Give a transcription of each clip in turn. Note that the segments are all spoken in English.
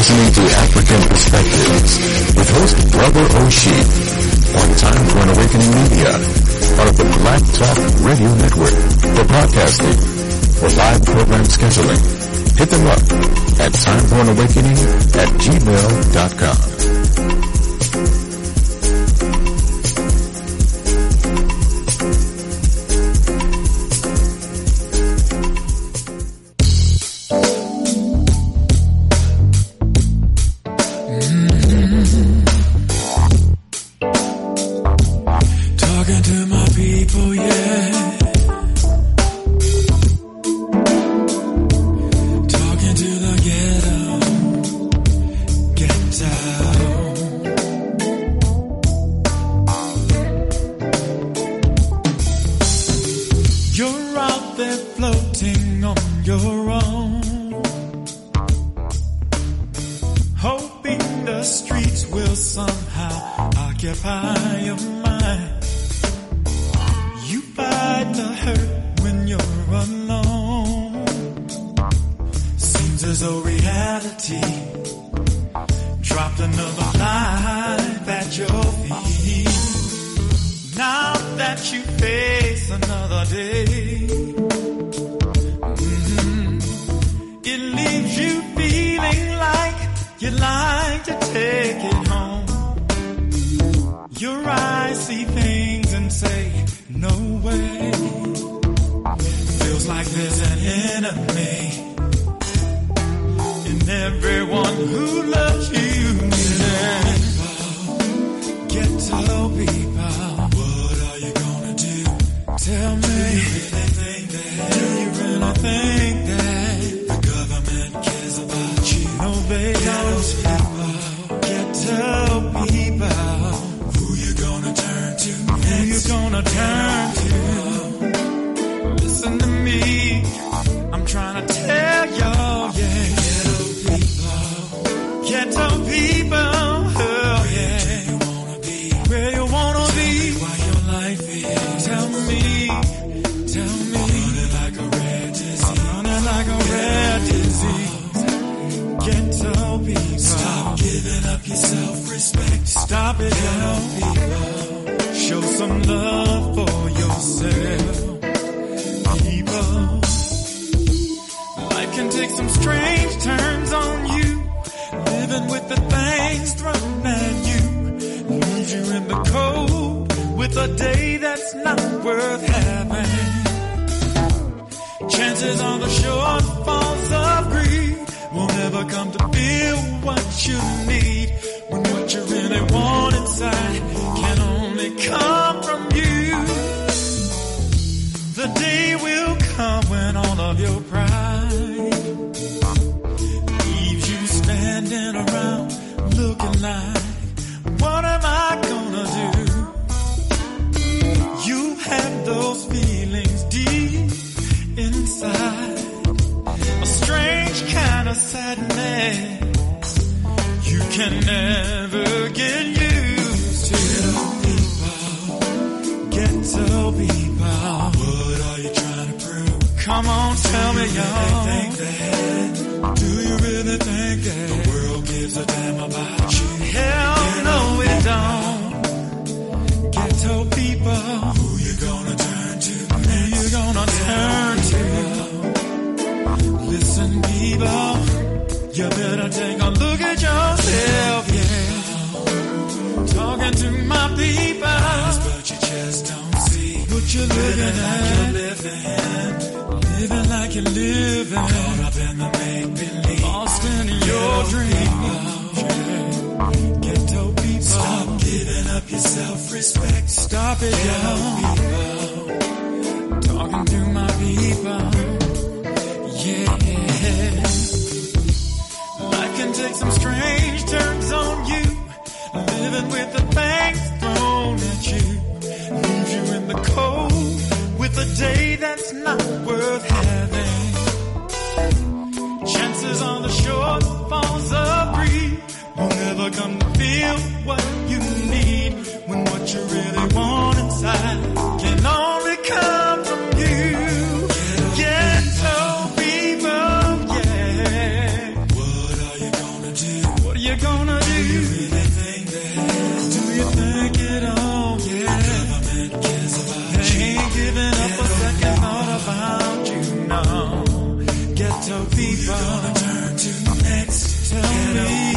listening to African Perspectives with host Brother O'Shea on Time for an Awakening Media, part of the Black Talk Radio Network. For broadcasting or live program scheduling, hit them up at timeforanawakening@gmail.com. Can only come from you. Ghetto people, yeah. What are you gonna do? gonna turn to next? Tell me,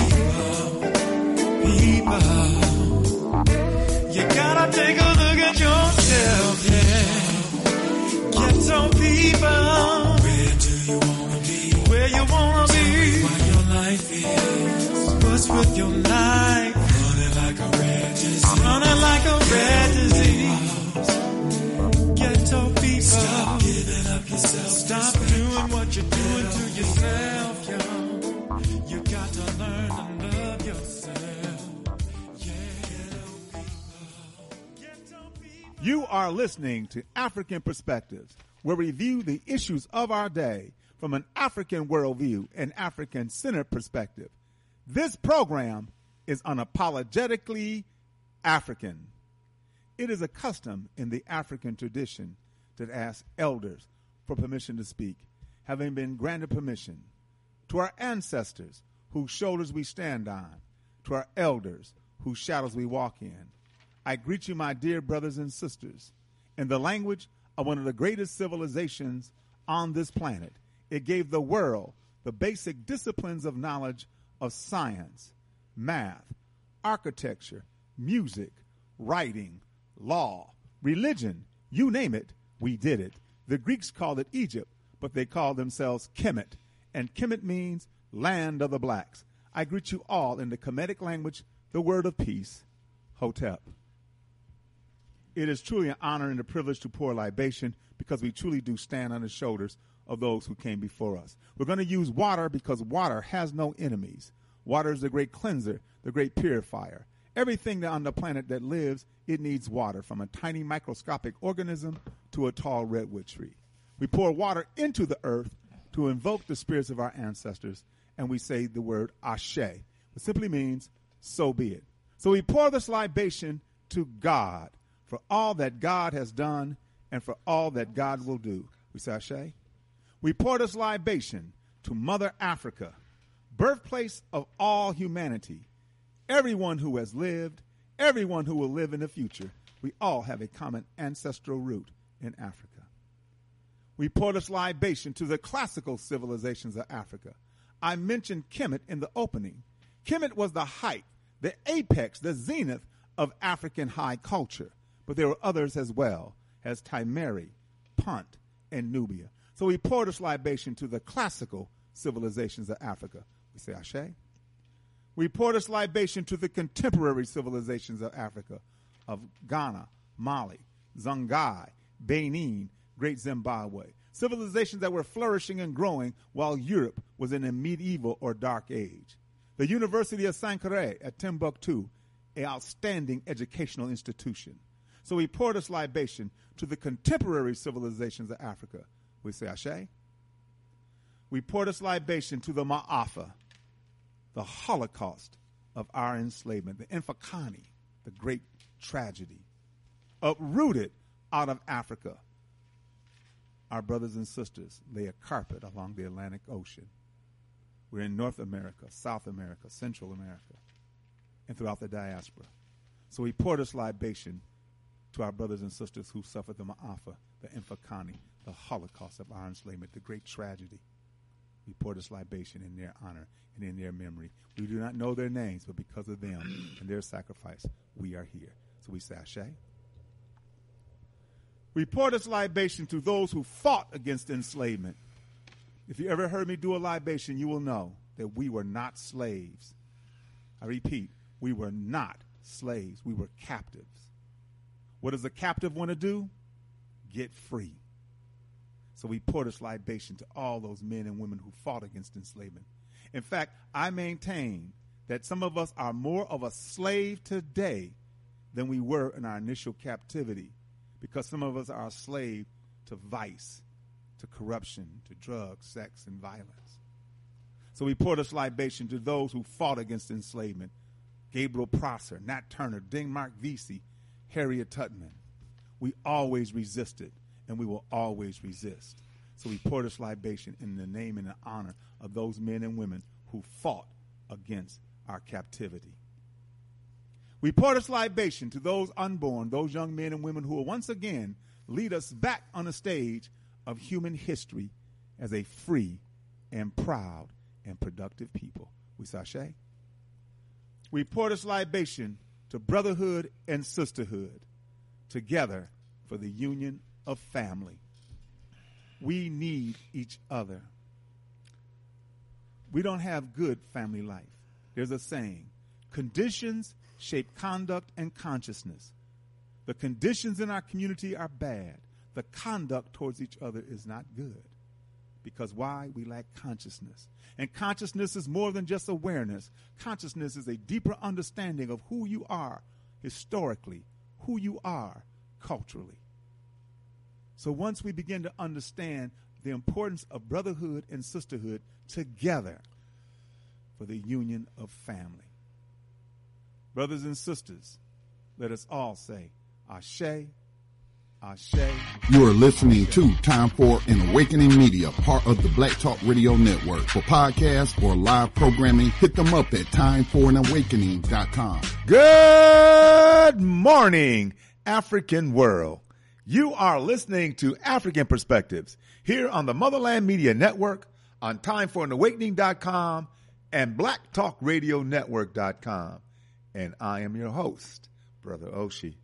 people. You gotta take a look at yourself, yeah. Ghetto people. Where do you wanna be? Where you wanna be? What your life is. What's with your life? Running like a red disease. Running like a red disease. Ghetto people. Stop giving up yourself. Stop doing what you're doing to yourself, yo. You got to learn to love yourself. You are listening to African Perspectives, where we view the issues of our day from an African worldview and African-centered perspective. This program is unapologetically African. It is a custom in the African tradition to ask elders for permission to speak, having been granted permission. To our ancestors, whose shoulders we stand on, to our elders, whose shadows we walk in, I greet you, my dear brothers and sisters, in the language of one of the greatest civilizations on this planet. It gave the world the basic disciplines of knowledge of science, math, architecture, music, writing, law, religion, you name it, we did it. The Greeks called it Egypt, but they called themselves Kemet, and Kemet means land of the blacks. I greet you all in the Kemetic language, the word of peace, Hotep. It is truly an honor and a privilege to pour libation because we truly do stand on the shoulders of those who came before us. We're going to use water because water has no enemies. Water is the great cleanser, the great purifier. Everything on the planet that lives, it needs water, from a tiny microscopic organism to a tall redwood tree. We pour water into the earth to invoke the spirits of our ancestors, and we say the word Ashe, which simply means, so be it. So we pour this libation to God for all that God has done and for all that God will do. We say Ashe. We pour this libation to Mother Africa, birthplace of all humanity. Everyone who has lived, everyone who will live in the future, we all have a common ancestral root in Africa. We pour this libation to the classical civilizations of Africa. I mentioned Kemet in the opening. Kemet was the height, the apex, the zenith of African high culture. But there were others as well, as Timeri, Punt, and Nubia. So we pour this libation to the classical civilizations of Africa. We say Ashe. We pour this libation to the contemporary civilizations of Africa, of Ghana, Mali, Songhai, Benin, Great Zimbabwe. Civilizations that were flourishing and growing while Europe was in a medieval or dark age. The University of Sankore at Timbuktu, an outstanding educational institution. So we pour this libation to the contemporary civilizations of Africa. We say Ashe. We pour this libation to the Ma'afa, the Holocaust of our enslavement, the Infakani, the great tragedy, uprooted out of Africa. Our brothers and sisters lay a carpet along the Atlantic Ocean. We're in North America, South America, Central America, and throughout the diaspora. So we pour this libation to our brothers and sisters who suffered the Ma'afa, the Infakani, the Holocaust of our enslavement, the great tragedy. We pour this libation in their honor and in their memory. We do not know their names, but because of them and their sacrifice, we are here. So we say Ashe. We pour this libation to those who fought against enslavement. If you ever heard me do a libation, you will know that we were not slaves. I repeat, we were not slaves. We were captives. What does a captive want to do? Get free. So we pour this libation to all those men and women who fought against enslavement. In fact, I maintain that some of us are more of a slave today than we were in our initial captivity, because some of us are a slave to vice, to corruption, to drugs, sex, and violence. So we pour this libation to those who fought against enslavement. Gabriel Prosser, Nat Turner, Denmark Vesey, Harriet Tubman. We always resisted, and we will always resist. So we pour this libation in the name and the honor of those men and women who fought against our captivity. We pour this libation to those unborn, those young men and women who will once again lead us back on the stage of human history as a free and proud and productive people. We sashay. We pour this libation to brotherhood and sisterhood, together for the union of family. We need each other. We don't have good family life. There's a saying, conditions shape conduct and consciousness. The conditions in our community are bad. The conduct towards each other is not good. Because why? We lack consciousness. And consciousness is more than just awareness. Consciousness is a deeper understanding of who you are historically, who you are culturally. So once we begin to understand the importance of brotherhood and sisterhood together for the union of family. Brothers and sisters, let us all say, Ashe, Ashe. You are listening to Time for an Awakening Media, part of the Black Talk Radio Network. For podcasts or live programming, hit them up at timeforanawakening.com. Good morning, African world. You are listening to African Perspectives here on the Motherland Media Network, on timeforanawakening.com and blacktalkradionetwork.com. And I am your host, Brother Oshi.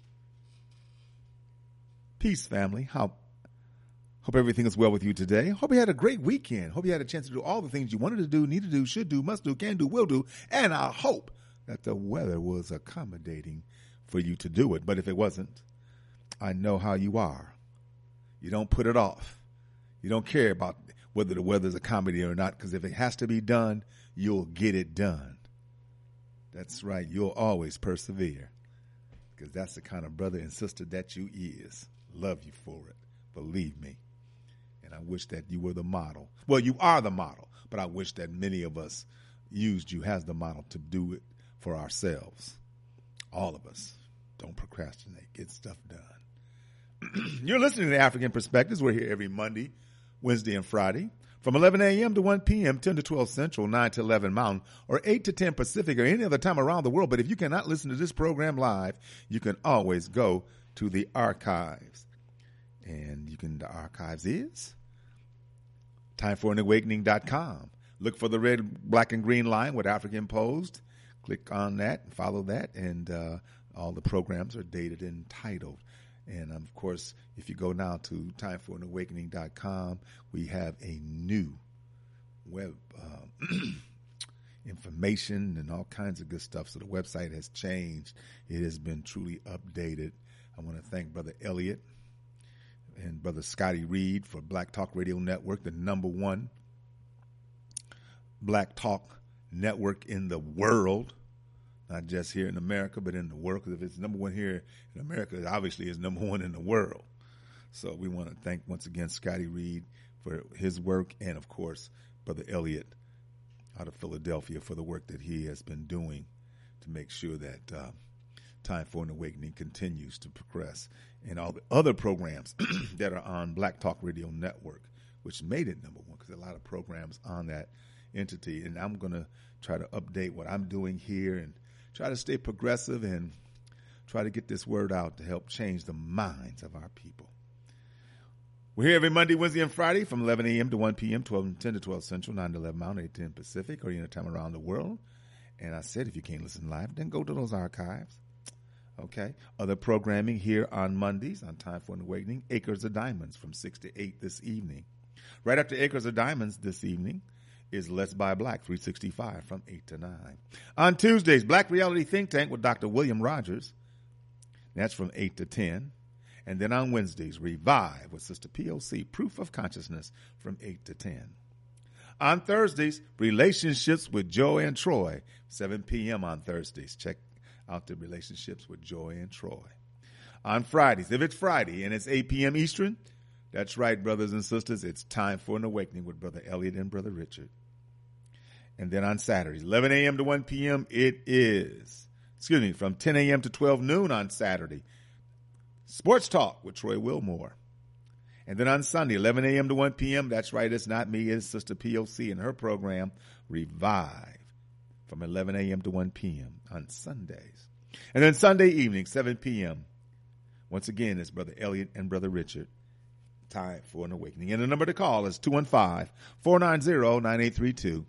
Peace, family. Hope everything is well with you today. Hope you had a great weekend. Hope you had a chance to do all the things you wanted to do, need to do, should do, must do, can do, will do. And I hope that the weather was accommodating for you to do it. But if it wasn't, I know how you are. You don't put it off. You don't care about whether the weather's accommodating or not, because if it has to be done, you'll get it done. That's right. You'll always persevere, because that's the kind of brother and sister that you is. Love you for it. Believe me. And I wish that you were the model. Well, you are the model, but I wish that many of us used you as the model to do it for ourselves. All of us. Don't procrastinate. Get stuff done. You're listening to African Perspectives. We're here every Monday, Wednesday, and Friday from 11 a.m. to 1 p.m., 10 to 12 Central, 9 to 11 Mountain, or 8 to 10 Pacific, or any other time around the world. But if you cannot listen to this program live, you can always go to the archives. And the archives is timeforanawakening.com. Look for the red, black, and green line with African Post. Click on that and follow that, and all the programs are dated and titled. And, of course, if you go now to timeforanawakening.com, we have a new web information and all kinds of good stuff. So the website has changed. It has been truly updated. I want to thank Brother Elliot and Brother Scotty Reed for Black Talk Radio Network, the #1 Black Talk network in the world. Not just here in America, but in the world. Because if it's #1 here in America, it obviously is #1 in the world. So we want to thank once again Scotty Reed for his work, and of course Brother Elliot out of Philadelphia for the work that he has been doing to make sure that Time for an Awakening continues to progress, and all the other programs that are on Black Talk Radio Network, which made it #1 because there are a lot of programs on that entity. And I'm going to try to update what I'm doing here and try to stay progressive and try to get this word out to help change the minds of our people. We're here every Monday, Wednesday, and Friday from 11 a.m. to 1 p.m., 10 to 12 Central, 9 to 11 Mountain, 8 to 10 Pacific, or any time around the world. And I said, if you can't listen live, then go to those archives. Okay. Other programming here on Mondays on Time for an Awakening, Acres of Diamonds from 6 to 8 this evening. Right after Acres of Diamonds this evening is Let's Buy Black 365 from 8 to 9. On Tuesdays, Black Reality Think Tank with Dr. William Rogers. That's from 8 to 10. And then on Wednesdays, Revive with Sister POC, Proof of Consciousness from 8 to 10. On Thursdays, Relationships with Joy and Troy, 7 p.m. on Thursdays. Check out the Relationships with Joy and Troy. On Fridays, if it's Friday and it's 8 p.m. Eastern, that's right, brothers and sisters, it's Time for an Awakening with Brother Elliot and Brother Richard. And then on Saturdays, 11 a.m. to 1 p.m., from 10 a.m. to 12 noon on Saturday, Sports Talk with Troy Wilmore. And then on Sunday, 11 a.m. to 1 p.m., that's right, it's not me, it's Sister POC and her program, Revive, from 11 a.m. to 1 p.m. on Sundays. And then Sunday evening, 7 p.m., once again, it's Brother Elliot and Brother Richard Time for an Awakening. And the number to call is 215-490-9832.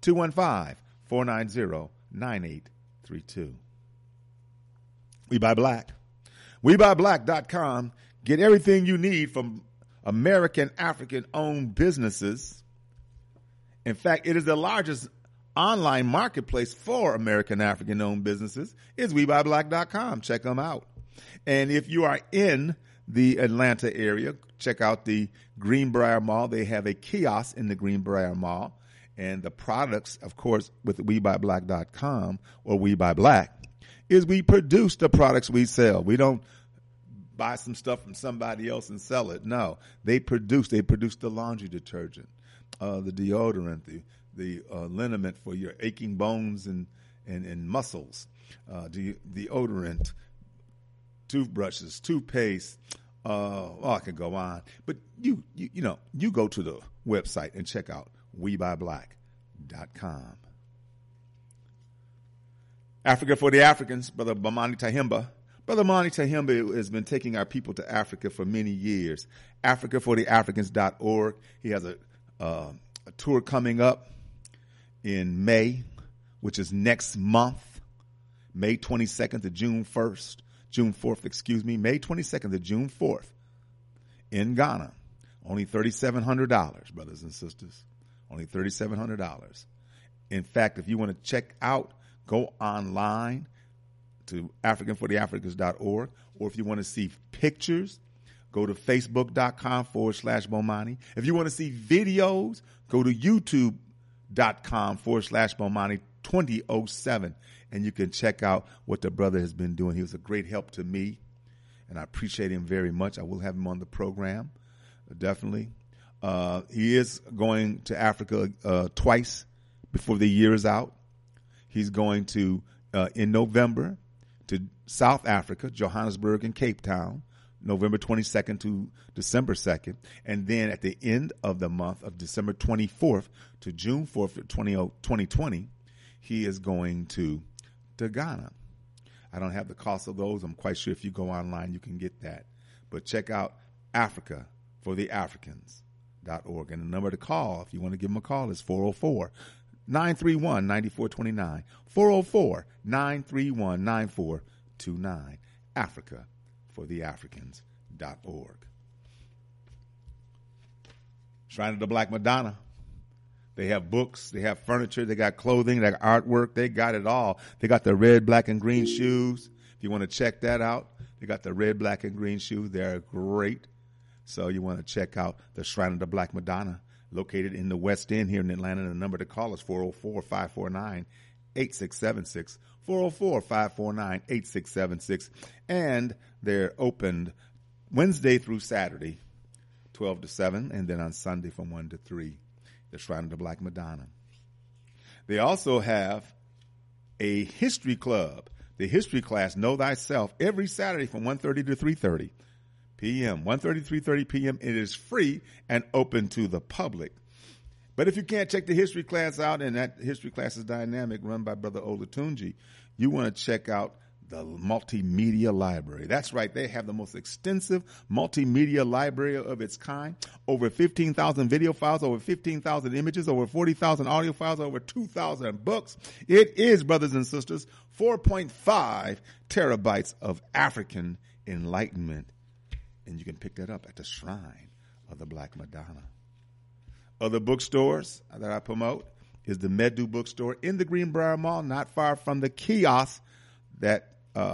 215-490-9832. We Buy Black. WeBuyBlack.com. Get everything you need from American African-owned businesses. In fact, it is the largest online marketplace for American African-owned businesses. Is WeBuyBlack.com. Check them out. And if you are in the Atlanta area, check out the Greenbrier Mall. They have a kiosk in the Greenbrier Mall. And the products, of course, with WeBuyBlack.com or We Buy Black, is we produce the products we sell. We don't buy some stuff from somebody else and sell it. No, they produce the laundry detergent, the deodorant, the liniment for your aching bones and muscles, deodorant, toothbrushes, toothpaste. I could go on. But you go to the website and check out WeBuyBlack.com. Africa for the Africans, Brother Bomani Tahimba. Brother Bomani Tahimba has been taking our people to Africa for many years. AfricaForTheAfricans.org. He has a tour coming up in May, which is next month, May 22nd to June 4th, May 22nd to June 4th in Ghana. Only $3,700, brothers and sisters. Only $3,700. In fact, if you want to check out, go online to AfricanForTheAfricans.org, or if you want to see pictures, go to Facebook.com/Bomani. If you want to see videos, go to YouTube.com/Bomani2007, and you can check out what the brother has been doing. He was a great help to me, and I appreciate him very much. I will have him on the program, definitely. He is going to Africa twice before the year is out. He's going to, in November, to South Africa, Johannesburg and Cape Town, November 22nd to December 2nd. And then at the end of the month of December 24th to June 4th of 2020, he is going to Ghana. I don't have the cost of those. I'm quite sure if you go online, you can get that. But check out AfricaForTheAfricans.org. And the number to call, if you want to give them a call, is 404-931-9429. 404-931-9429. AfricaForTheAfricans.org. Shrine of the Black Madonna. They have books, they have furniture, they got clothing, they got artwork, they got it all. They got the red, black, and green shoes. If you want to check that out, they got the red, black, and green shoes. They're great. So you want to check out the Shrine of the Black Madonna, located in the West End here in Atlanta. The number to call is 404-549-8676. 404-549-8676. And they're opened Wednesday through Saturday, 12 to 7, and then on Sunday from 1 to 3. The Shrine of the Black Madonna. They also have a history club, the history class, Know Thyself, every Saturday from 1:30 to 3:30 p.m. 1:30 to 3:30 p.m. It is free and open to the public. But if you can't check the history class out, and that history class is dynamic, run by Brother Olatunji, you want to check out the multimedia library. That's right. They have the most extensive multimedia library of its kind. Over 15,000 video files, over 15,000 images, over 40,000 audio files, over 2,000 books. It is, brothers and sisters, 4.5 terabytes of African enlightenment. And you can pick that up at the Shrine of the Black Madonna. Other bookstores that I promote is the Medu bookstore in the Greenbrier Mall, not far from the kiosk that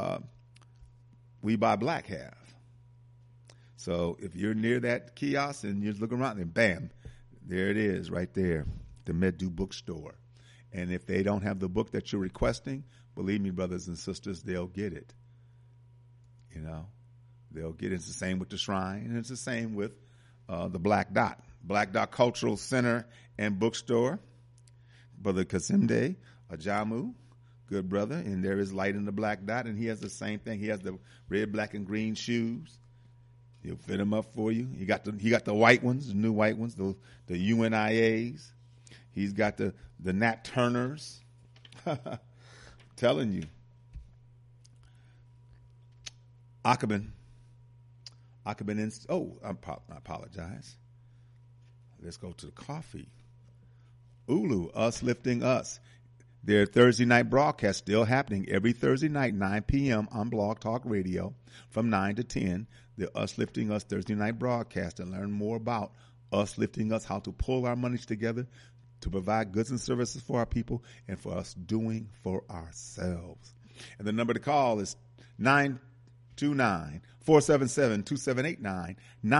We Buy Black have. So if you're near that kiosk and you're looking around, then bam, there it is right there, the Medu bookstore. And if they don't have the book that you're requesting, believe me, brothers and sisters, they'll get it. You know, they'll get it. It's the same with the Shrine, and it's the same with the Black Dot. Black Dot Cultural Center and Bookstore. Brother Kasimde Ajamu, good brother, and there is light in the Black Dot, and he has the same thing. He has the red, black, and green shoes. He'll fit them up for you. He got the white ones, the new white ones, the UNIAs. He's got the Nat Turners. Telling you. Akabin Akabin I apologize. Let's go to the coffee. Ulu, Us Lifting Us. Their Thursday night broadcast still happening every Thursday night, 9 p.m. on Blog Talk Radio from 9 to 10. The Us Lifting Us Thursday night broadcast, and learn more about Us Lifting Us, how to pull our monies together to provide goods and services for our people and for us doing for ourselves. And the number to call is 929-477-2789,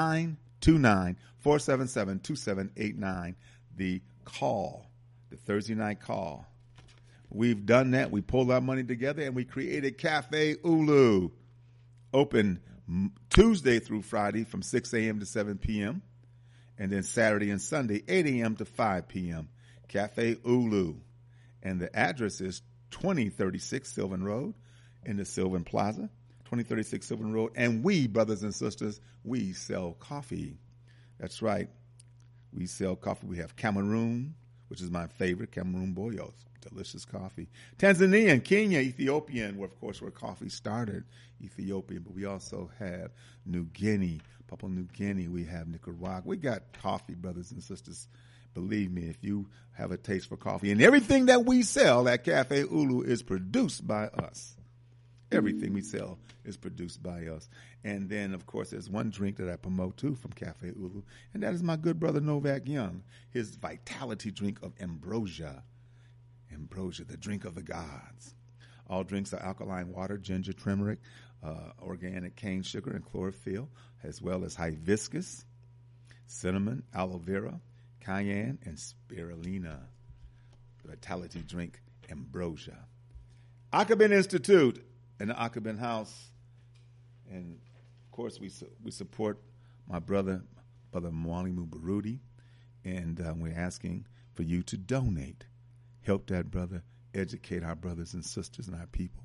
929-477-2789, the call, the Thursday night call. We've done that. We pulled our money together and we created Cafe Ulu. Open Tuesday through Friday from 6 a.m. to 7 p.m. And then Saturday and Sunday, 8 a.m. to 5 p.m. Cafe Ulu. And the address is 2036 Sylvan Road in the Sylvan Plaza, 2036 Sylvan Road. And we, brothers and sisters, we sell coffee. That's right. We sell coffee. We have Cameroon, which is my favorite, Cameroon Boyos. Delicious coffee. Tanzania, Kenya, Ethiopian, where, of course, where coffee started, Ethiopia. But we also have New Guinea, Papua New Guinea. We have Nicaragua. We got coffee, brothers and sisters. Believe me, if you have a taste for coffee. And everything that we sell at Cafe Ulu is produced by us. Everything we sell is produced by us. And then, of course, there's one drink that I promote, too, from Cafe Ulu, and that is my good brother Novak Young, his vitality drink of ambrosia. Ambrosia, the drink of the gods. All drinks are alkaline water, ginger, turmeric, organic cane sugar, and chlorophyll, as well as hibiscus, cinnamon, aloe vera, cayenne, and spirulina. The vitality drink, ambrosia. Akabin Institute and the Akabin House. And, of course, we support my brother Mwalimu Baruti, and we're asking for you to donate. Help that brother, educate our brothers and sisters and our people.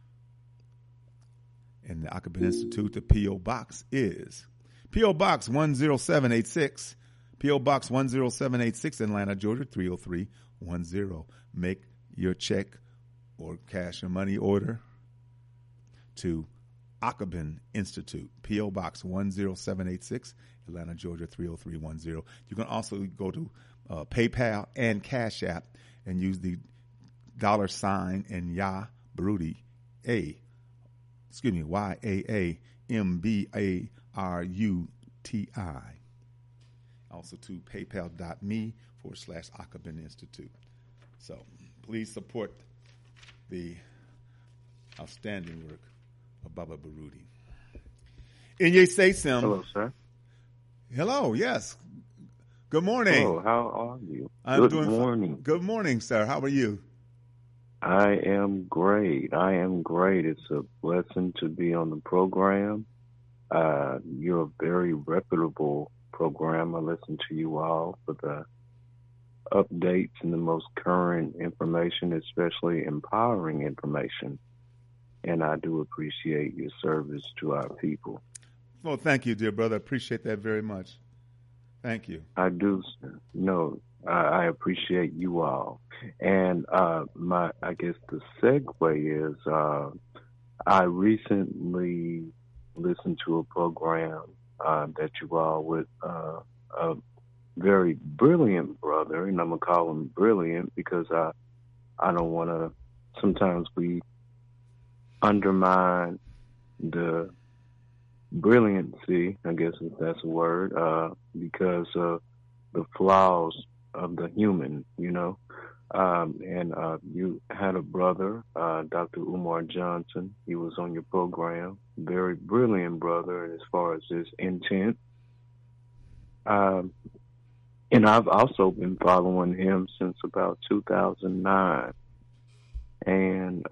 And the Akabin Institute, the P.O. Box is P.O. Box 10786, P.O. Box 10786, Atlanta, Georgia 30310. Make your check or cash or money order to Akabin Institute, P.O. Box 10786, Atlanta, Georgia 30310. You can also go to PayPal and Cash App and use the $ and Ya Baruti, YAAMBARUTI. Also to paypal.me/Akabin Institute. So please support the outstanding work of Baba Baruti. Inye Sesem. Hello, sir. Hello, yes. Good morning. Hello, how are you? Good morning. Good morning, sir. How are you? I am great. It's a blessing to be on the program. You're a very reputable program. I listen to you all for the updates and the most current information, especially empowering information. And I do appreciate your service to our people. Well, thank you, dear brother. I appreciate that very much. Thank you. I do. No, I appreciate you all. And I guess the segue is I recently listened to a program that you all with a very brilliant brother, and I'm going to call him brilliant because I don't want to, sometimes we undermine the brilliancy, I guess if that's a word, because of the flaws of the human, you know. And you had a brother, Dr. Umar Johnson. He was on your program. Very brilliant brother as far as his intent. And I've also been following him since about 2009. And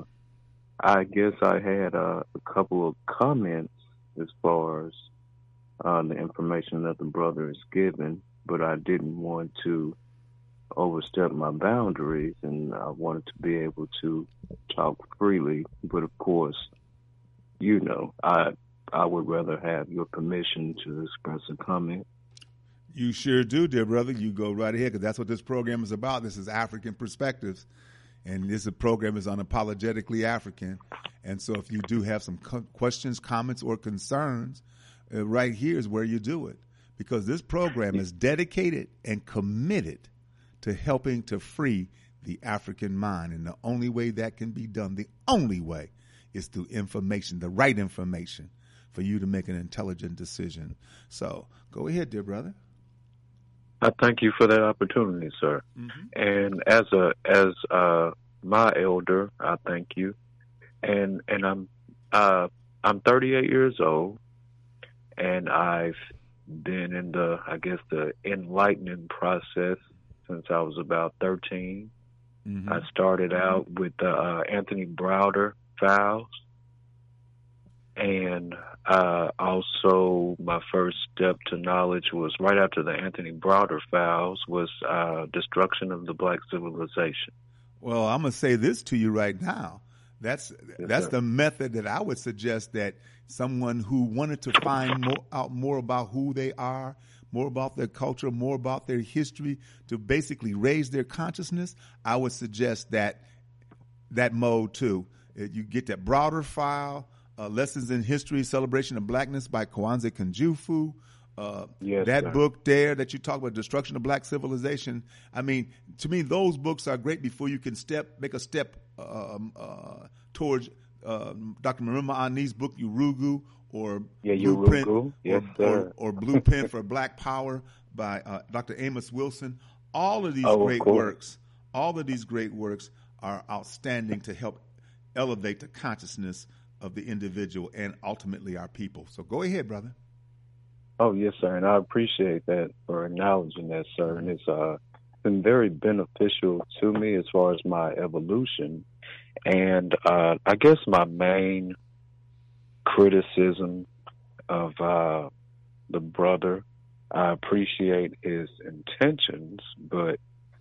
I guess I had a couple of comments as far as the information that the brother is given, but I didn't want to overstep my boundaries, and I wanted to be able to talk freely. But of course, you know, I would rather have your permission to express a comment. You sure do, dear brother. You go right ahead, because that's what this program is about. This is African Perspectives, and this program is unapologetically African. And so if you do have some questions, comments, or concerns, right here is where you do it, because this program is dedicated and committed to helping to free the African mind. And the only way that can be done, the only way, is through information, the right information, for you to make an intelligent decision. So go ahead, dear brother. I thank you for that opportunity, sir. Mm-hmm. And as my elder, I thank you. And I'm 38 years old, and I've been in the enlightening process since I was about 13. Mm-hmm. I started out with the Anthony Browder files, and also my first step to knowledge was right after the Anthony Browder files was Destruction of the Black Civilization. Well, I'm going to say this to you right now. That's the method that I would suggest that someone who wanted to find out more about who they are, more about their culture, more about their history, to basically raise their consciousness, I would suggest that mode too. You get that Browder file, Lessons in History, Celebration of Blackness by Kwanzaa Kanjufu. That book there that you talk about, Destruction of Black Civilization. I mean, to me, those books are great before you can make a step towards Dr. Marima Ani's book, Urugu, or Blueprint, or Blueprint for Black Power by Dr. Amos Wilson. All of these great works are outstanding to help elevate the consciousness of the individual and ultimately our people. So go ahead, brother. Oh, yes, sir, and I appreciate that for acknowledging that, sir. And it's been very beneficial to me as far as my evolution. And I guess my main criticism of the brother, I appreciate his intentions, but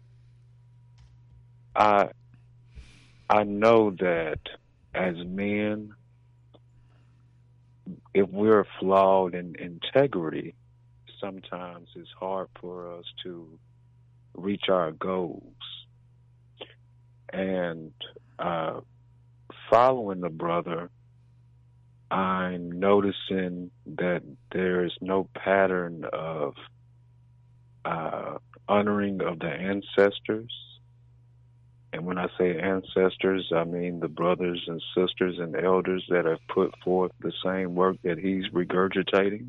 I know that as men, if we're flawed in integrity, sometimes it's hard for us to reach our goals. And following the brother, I'm noticing that there's no pattern of honoring of the ancestors. And when I say ancestors, I mean the brothers and sisters and elders that have put forth the same work that he's regurgitating.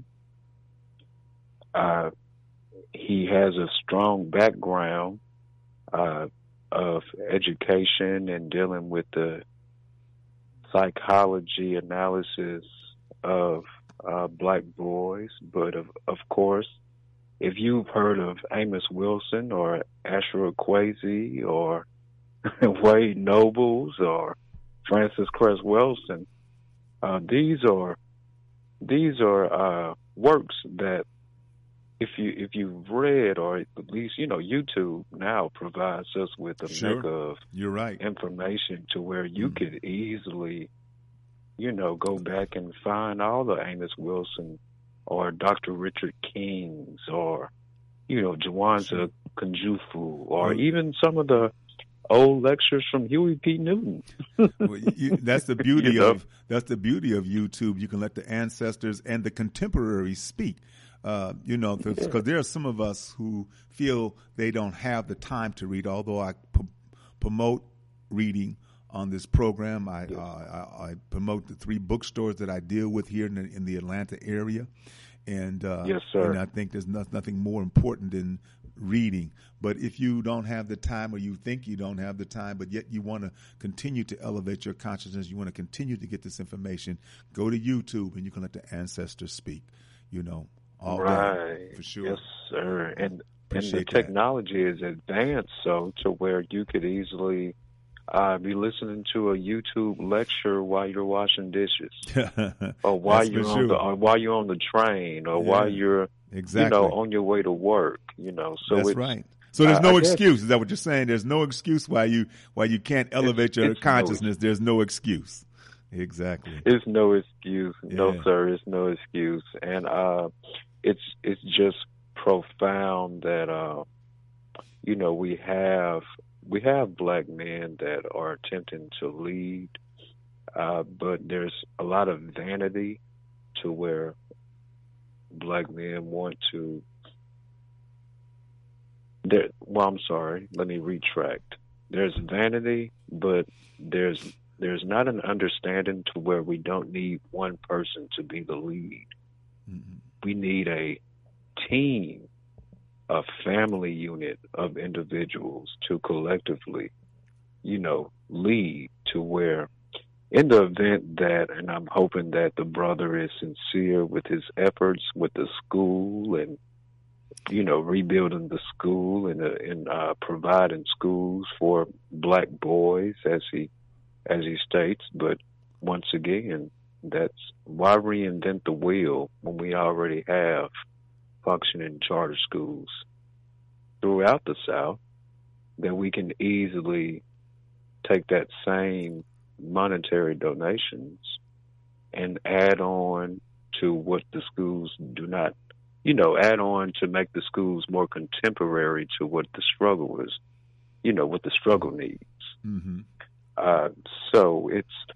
He has a strong background of education and dealing with the psychology analysis of black boys. But of course, if you've heard of Amos Wilson or Asher Kwesi or Wade Nobles or Francis Cress Welsing, these are works that if you've read, or at least YouTube now provides us with a mecca of information to where you could easily go back and find all the Amos Wilson or Dr. Richard King's or Jawanza Kanjufu or even some of the old lectures from Huey P. Newton. That's the beauty of YouTube. You can let the ancestors and the contemporaries speak. Because there are some of us who feel they don't have the time to read. Although I promote reading on this program, I promote the 3 bookstores that I deal with here in the Atlanta area, and yes, sir. And I think there's nothing more important than reading. But if you don't have the time, or you think you don't have the time, but yet you want to continue to elevate your consciousness, you want to continue to get this information, go to YouTube and you can let the ancestors speak. All right, for sure. Yes, sir. And the technology is advanced, so to where you could easily be listening to a YouTube lecture while you're washing dishes, or while you're on the train, or while you're on your way to work. So that's right. So there's no excuse. Is that what you're saying? There's no excuse why you can't elevate your consciousness. There's no excuse. Exactly. It's no excuse. No, sir. It's no excuse. And it's just profound that we have black men that are attempting to lead, but there's a lot of vanity to where black men want to. I'm sorry. Let me retract. There's vanity, but there's not an understanding to where we don't need one person to be the lead. Mm-hmm. We need a team, a family unit of individuals to collectively, lead to where, in the event that, and I'm hoping that the brother is sincere with his efforts with the school and, rebuilding the school and providing schools for black boys, as he states. But once again, that's why reinvent the wheel when we already have functioning charter schools throughout the South that we can easily take that same monetary donations and add on to what the schools do not, add on to make the schools more contemporary to what the struggle is, what the struggle needs. Mm-hmm. So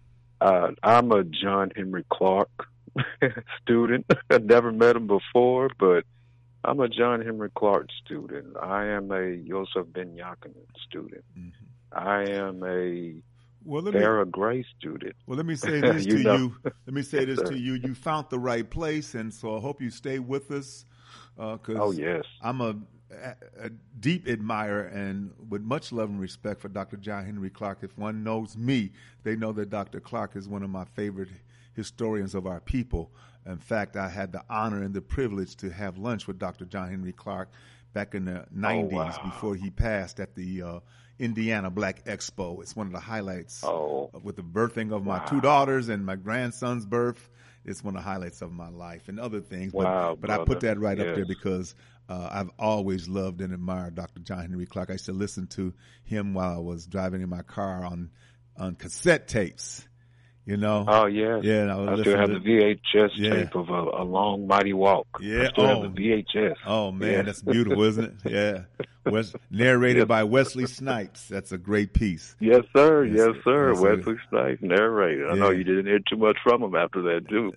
I'm a John Henry Clark student. I've never met him before, but I'm a John Henry Clark student. I am a Yosef Ben Yakinen student. Mm-hmm. I am a Farrah Gray student. Well, let me say this to you. Let me say this to you. You found the right place, and so I hope you stay with us. Yes. I'm a deep admirer and with much love and respect for Dr. John Henry Clark. If one knows me, they know that Dr. Clark is one of my favorite historians of our people. In fact, I had the honor and the privilege to have lunch with Dr. John Henry Clark back in the 90s before he passed at the Indiana Black Expo. It's one of the highlights with the birthing of my two daughters and my grandson's birth. It's one of the highlights of my life and other things. But I put that right up there because I've always loved and admired Dr. John Henry Clark. I used to listen to him while I was driving in my car on cassette tapes. Oh, yeah. Yeah. I still have the VHS tape of a long, mighty walk. Yeah. I still have the VHS. Oh, man, that's beautiful, isn't it? Yeah. Narrated by Wesley Snipes. That's a great piece. Yes, sir. Yes, sir. Wesley Snipes narrated. I know you didn't hear too much from him after that, too.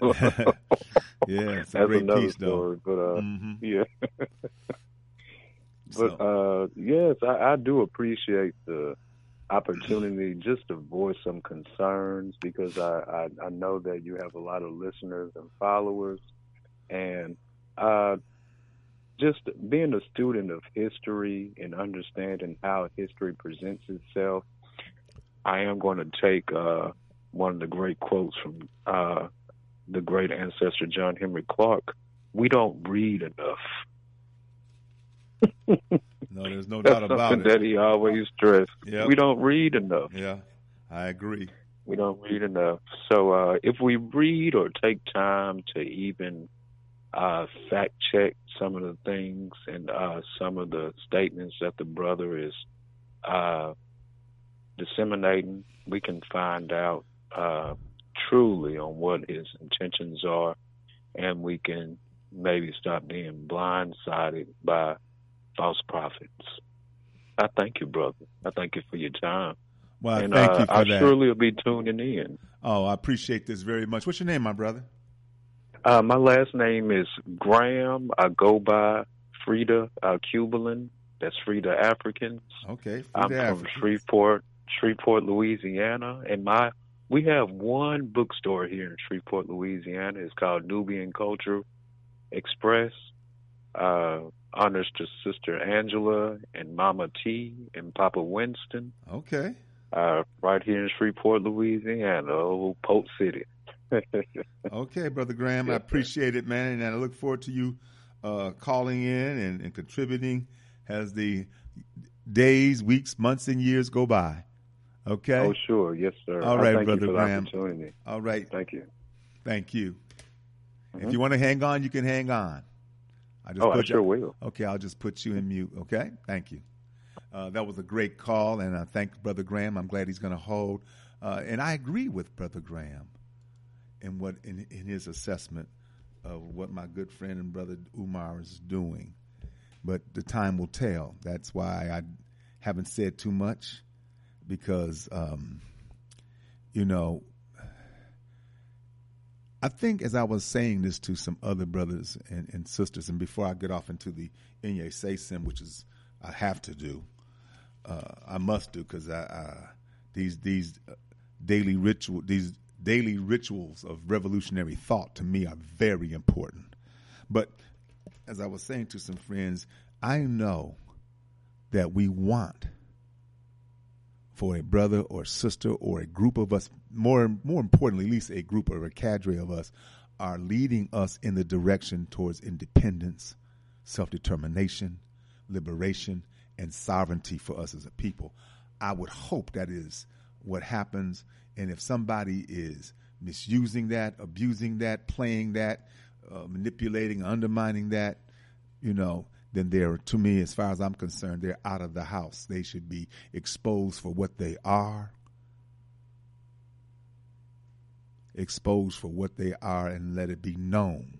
Yeah, it's a great piece, story, though. But, yeah. But, yes, I do appreciate the opportunity just to voice some concerns because I know that you have a lot of listeners and followers, and just being a student of history and understanding how history presents itself, I am going to take one of the great quotes from the great ancestor John Henry Clark. We don't read enough. No, there's no doubt about it. That he always stressed. Yep. We don't read enough. Yeah, I agree. We don't read enough. So if we read or take time to even fact check some of the things and some of the statements that the brother is disseminating, we can find out truly on what his intentions are, and we can maybe stop being blindsided by false prophets. I thank you, brother. I thank you for your time. Well, and thank you for I that. surely will be tuning in. Oh, I appreciate this very much. What's your name, my brother? My last name is Graham. I go by Frida Kubalin. That's Frida Africans. Okay. I'm from Shreveport, Louisiana, and we have one bookstore here in Shreveport, Louisiana. It's called Nubian Culture Express. Honors to Sister Angela and Mama T and Papa Winston. Okay. Right here in Shreveport, Louisiana, old Polk City. Okay, Brother Graham, I appreciate it, man, and I look forward to you calling in and contributing as the days, weeks, months, and years go by. Okay? Oh, sure. Yes, sir. All right, thank Brother you for Graham. The opportunity. All right. Thank you. Thank you. Mm-hmm. If you want to hang on, you can hang on. I sure will. Okay, I'll just put you in mute, okay? Thank you. That was a great call, and I thank Brother Graham. I'm glad he's going to hold. And I agree with Brother Graham in his assessment of what my good friend and Brother Umar is doing. But the time will tell. That's why I haven't said too much because, I think as I was saying this to some other brothers and sisters, and before I get off into the Inye Seisim, which is I have to do, I must do because these daily rituals of revolutionary thought to me are very important. But as I was saying to some friends, I know that we want for a brother or sister or a group of us, more importantly, at least a group or a cadre of us, are leading us in the direction towards independence, self-determination, liberation, and sovereignty for us as a people. I would hope that is what happens. And if somebody is misusing that, abusing that, playing that, manipulating, undermining that, then they're, to me, as far as I'm concerned, they're out of the house. They should be exposed for what they are, and let it be known.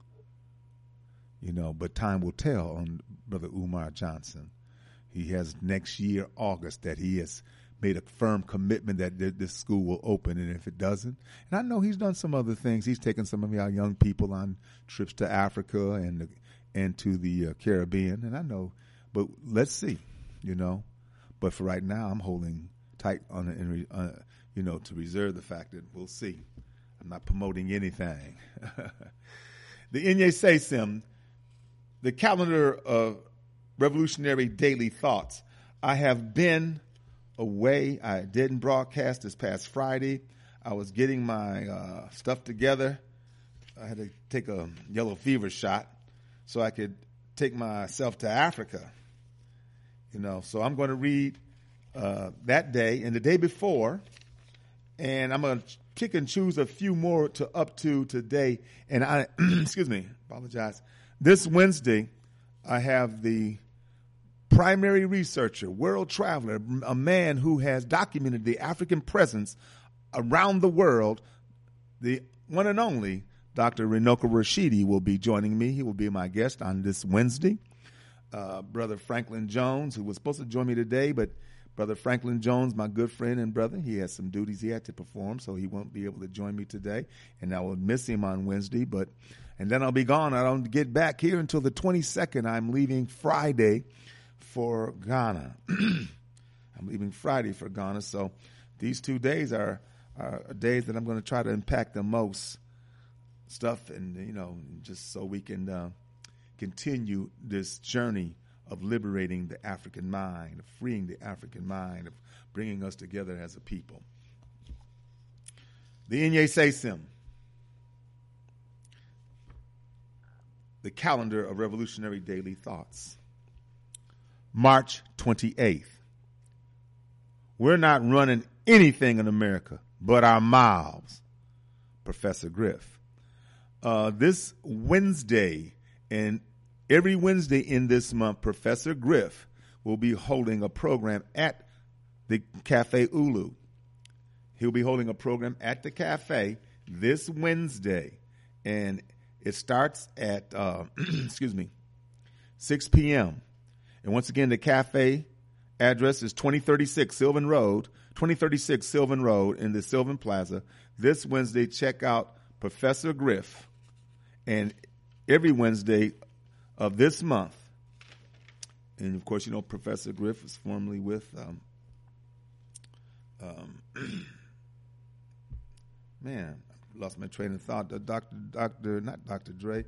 But time will tell on Brother Umar Johnson. He has next year, August, that he has made a firm commitment that this school will open, and if it doesn't, and I know he's done some other things. He's taken some of our young people on trips to Africa and to the Caribbean, and I know, but let's see, But for right now, I'm holding tight on it, to reserve the fact that we'll see. I'm not promoting anything. The Inye Seisim, the calendar of revolutionary daily thoughts. I have been away. I didn't broadcast this past Friday. I was getting my stuff together. I had to take a yellow fever shot so I could take myself to Africa. So I'm going to read that day and the day before, and I'm going to pick and choose a few more up to today. And I, apologize. This Wednesday, I have the primary researcher, world traveler, a man who has documented the African presence around the world, the one and only Dr. Runoko Rashidi will be joining me. He will be my guest on this Wednesday. Brother Franklin Jones, who was supposed to join me today, but Brother Franklin Jones, my good friend and brother, he has some duties he had to perform, so he won't be able to join me today, and I will miss him on Wednesday. And then I'll be gone. I don't get back here until the 22nd. I'm leaving Friday for Ghana. I'm leaving Friday for Ghana, so these 2 days are days that I'm going to try to impact the most stuff, and just so we can continue this journey of liberating the African mind, of freeing the African mind, of bringing us together as a people. The Inye Seisim, the calendar of revolutionary daily thoughts. March 28th. We're not running anything in America but our mouths. Professor Griff. This Wednesday and every Wednesday in this month, Professor Griff will be holding a program at the Cafe Ulu. He'll be holding a program at the cafe this Wednesday, and it starts at 6 p.m. And once again, the cafe address is 2036 Sylvan Road in the Sylvan Plaza. This Wednesday, check out Professor Griff, and every Wednesday of this month. And of course, Professor Griff is formerly with man, I lost my train of thought. Not Dr. Dre.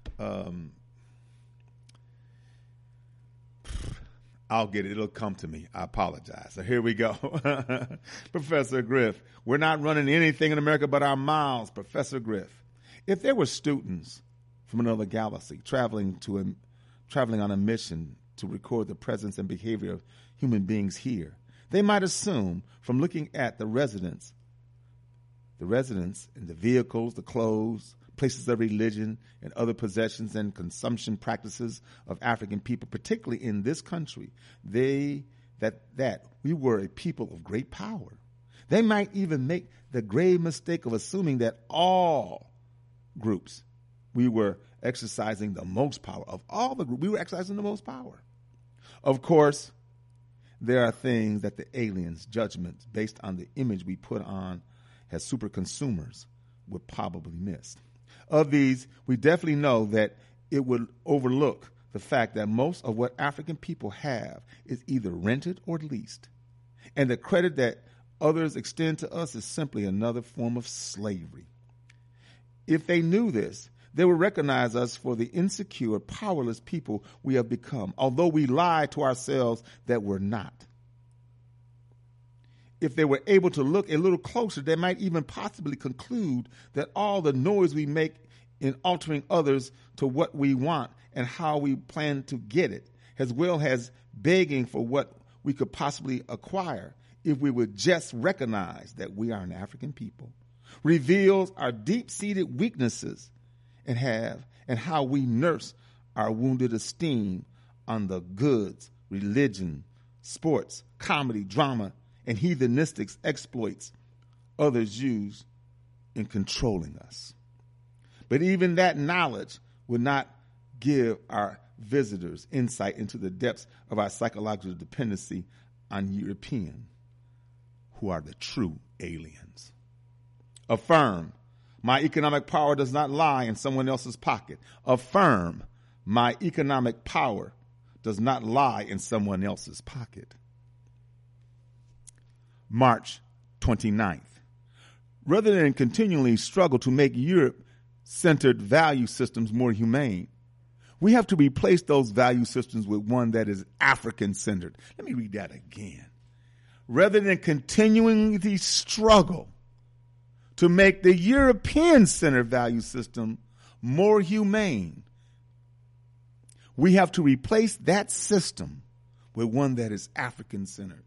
I'll get it. It'll come to me. I apologize. So here we go. Professor Griff. We're not running anything in America but our mouths. Professor Griff. If there were students from another galaxy traveling on a mission to record the presence and behavior of human beings here, they might assume from looking at the residents and the vehicles, the clothes, places of religion, and other possessions and consumption practices of African people, particularly in this country, that we were a people of great power. They might even make the grave mistake of assuming that all groups, we were exercising the most power. Of all the groups, we were exercising the most power. Of course, there are things that the aliens' judgments based on the image we put on as super consumers would probably miss. Of these, we definitely know that it would overlook the fact that most of what African people have is either rented or leased, and the credit that others extend to us is simply another form of slavery. If they knew this, they would recognize us for the insecure, powerless people we have become, although we lie to ourselves that we're not. If they were able to look a little closer, they might even possibly conclude that all the noise we make in altering others to what we want and how we plan to get it, as well as begging for what we could possibly acquire, if we would just recognize that we are an African people, reveals our deep-seated weaknesses and how we nurse our wounded esteem on the goods, religion, sports, comedy, drama, and heathenistic exploits others use in controlling us. But even that knowledge would not give our visitors insight into the depths of our psychological dependency on European, who are the true aliens. Affirm, my economic power does not lie in someone else's pocket. Affirm, my economic power does not lie in someone else's pocket. March 29th. Rather than continually struggle to make Europe-centered value systems more humane, we have to replace those value systems with one that is African-centered. Let me read that again. Rather than continually struggle to make the European-centered value system more humane, we have to replace that system with one that is African-centered.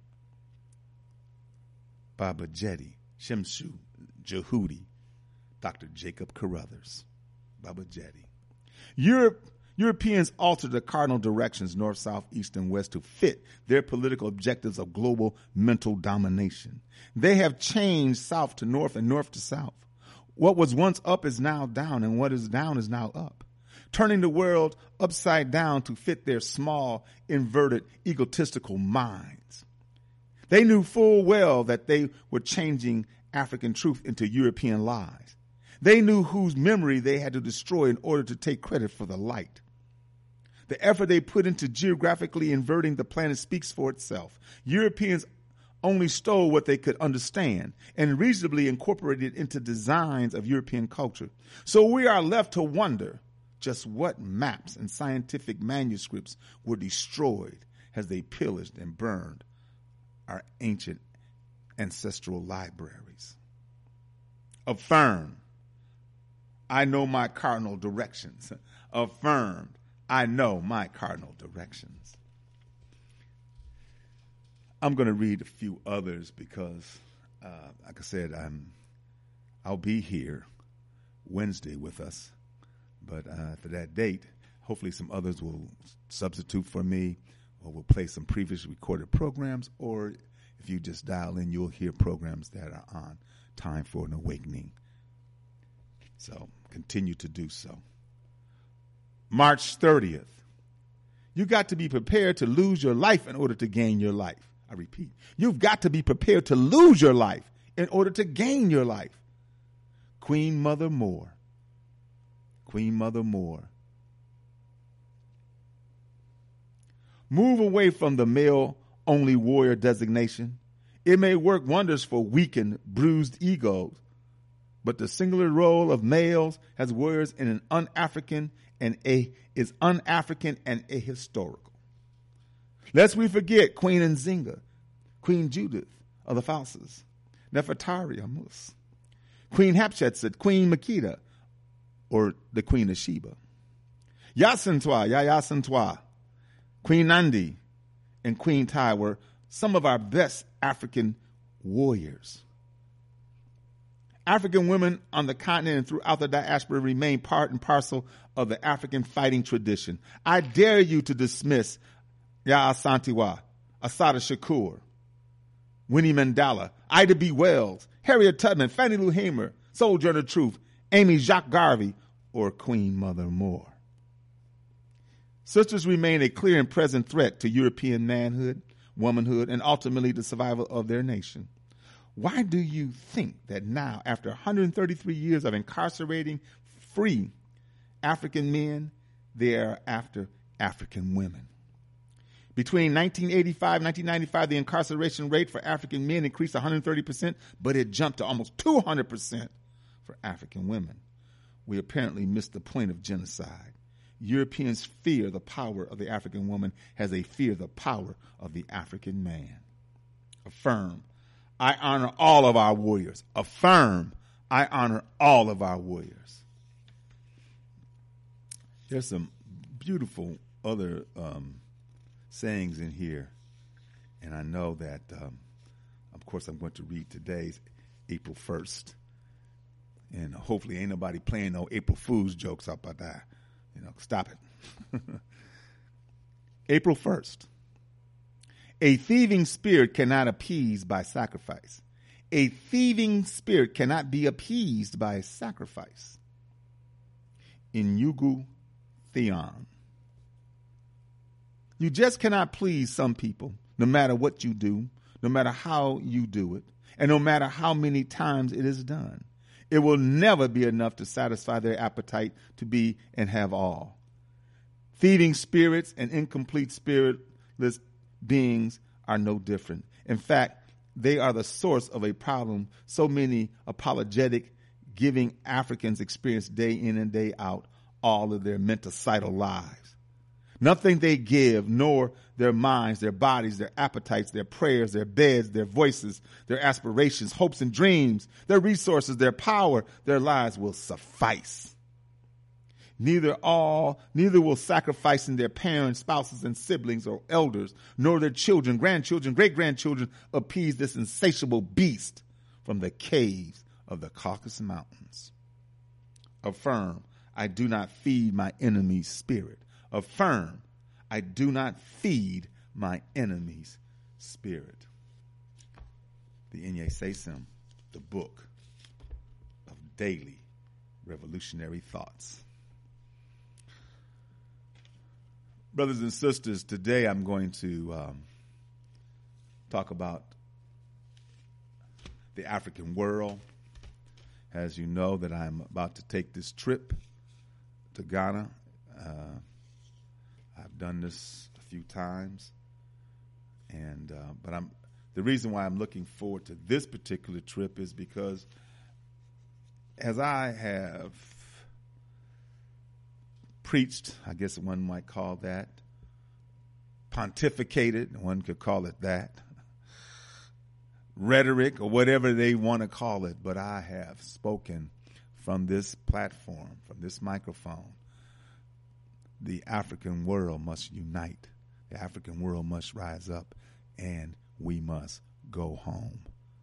Baba Jedi, Shemshu, Jehudi, Dr. Jacob Carruthers, Baba Jedi. Europeans altered the cardinal directions, north, south, east, and west, to fit their political objectives of global mental domination. They have changed south to north and north to south. What was once up is now down, and what is down is now up, turning the world upside down to fit their small, inverted, egotistical minds. They knew full well that they were changing African truth into European lies. They knew whose memory they had to destroy in order to take credit for the light. The effort they put into geographically inverting the planet speaks for itself. Europeans only stole what they could understand and reasonably incorporated it into designs of European culture. So we are left to wonder just what maps and scientific manuscripts were destroyed as they pillaged and burned our ancient ancestral libraries. Affirm, I know my cardinal directions. Affirmed, I know my cardinal directions. I'm going to read a few others because, like I said, I'll be here Wednesday with us. But for that date, hopefully some others will substitute for me, or we'll play some previously recorded programs, or if you just dial in, you'll hear programs that are on Time for an Awakening. So continue to do so. March 30th. You got to be prepared to lose your life in order to gain your life. I repeat, you've got to be prepared to lose your life in order to gain your life. Queen Mother Moore. Queen Mother Moore. Move away from the male-only warrior designation. It may work wonders for weakened, bruised egos, but the singular role of males as warriors in an un-African and is un-African and ahistorical. Lest we forget Queen Nzinga, Queen Judith of the Falsas, Nefertari Amus, Queen Hatshepsut, Queen Makeda, or the Queen of Sheba, Yasintua, Yayasintua, Queen Nandi, and Queen Tai were some of our best African warriors. African women on the continent and throughout the diaspora remain part and parcel of the African fighting tradition. I dare you to dismiss Ya Asantewaa, Assata Shakur, Winnie Mandela, Ida B. Wells, Harriet Tubman, Fannie Lou Hamer, Sojourner Truth, Amy Jacques Garvey, or Queen Mother Moore. Sisters remain a clear and present threat to European manhood, womanhood, and ultimately the survival of their nation. Why do you think that now, after 133 years of incarcerating free African men, they are after African women? Between 1985 and 1995, the incarceration rate for African men increased 130%, but it jumped to almost 200% for African women. We apparently missed the point of genocide. Europeans fear the power of the African woman as they fear the power of the African man. Affirm, I honor all of our warriors. Affirm, I honor all of our warriors. There's some beautiful other sayings in here, and I know that, of course, I'm going to read today's April 1st, and hopefully ain't nobody playing no April Fool's jokes up about that. Stop it. April 1st. A thieving spirit cannot appease by sacrifice. A thieving spirit cannot be appeased by sacrifice. Inyugu Theon. You just cannot please some people, no matter what you do, no matter how you do it, and no matter how many times it is done. It will never be enough to satisfy their appetite to be and have all. Thieving spirits and incomplete spiritless beings are no different. In fact, they are the source of a problem so many apologetic giving Africans experience day in and day out all of their mental lives. Nothing they give, nor their minds, their bodies, their appetites, their prayers, their beds, their voices, their aspirations, hopes and dreams, their resources, their power, their lives will suffice. Neither will sacrificing their parents, spouses, and siblings or elders, nor their children, grandchildren, great-grandchildren appease this insatiable beast from the caves of the Caucasus Mountains. Affirm, I do not feed my enemy's spirit. Affirm, I do not feed my enemy's spirit. The Inye Sesem, the book of daily revolutionary thoughts. Brothers and sisters, today I'm going to talk about the African world. As you know, that I'm about to take this trip to Ghana. I've done this a few times, and but the reason why I'm looking forward to this particular trip is because as I have preached, I guess one might call that, pontificated, one could call it that, rhetoric or whatever they want to call it, but I have spoken from this platform, from this microphone. The African world must unite. The African world must rise up, and we must go home.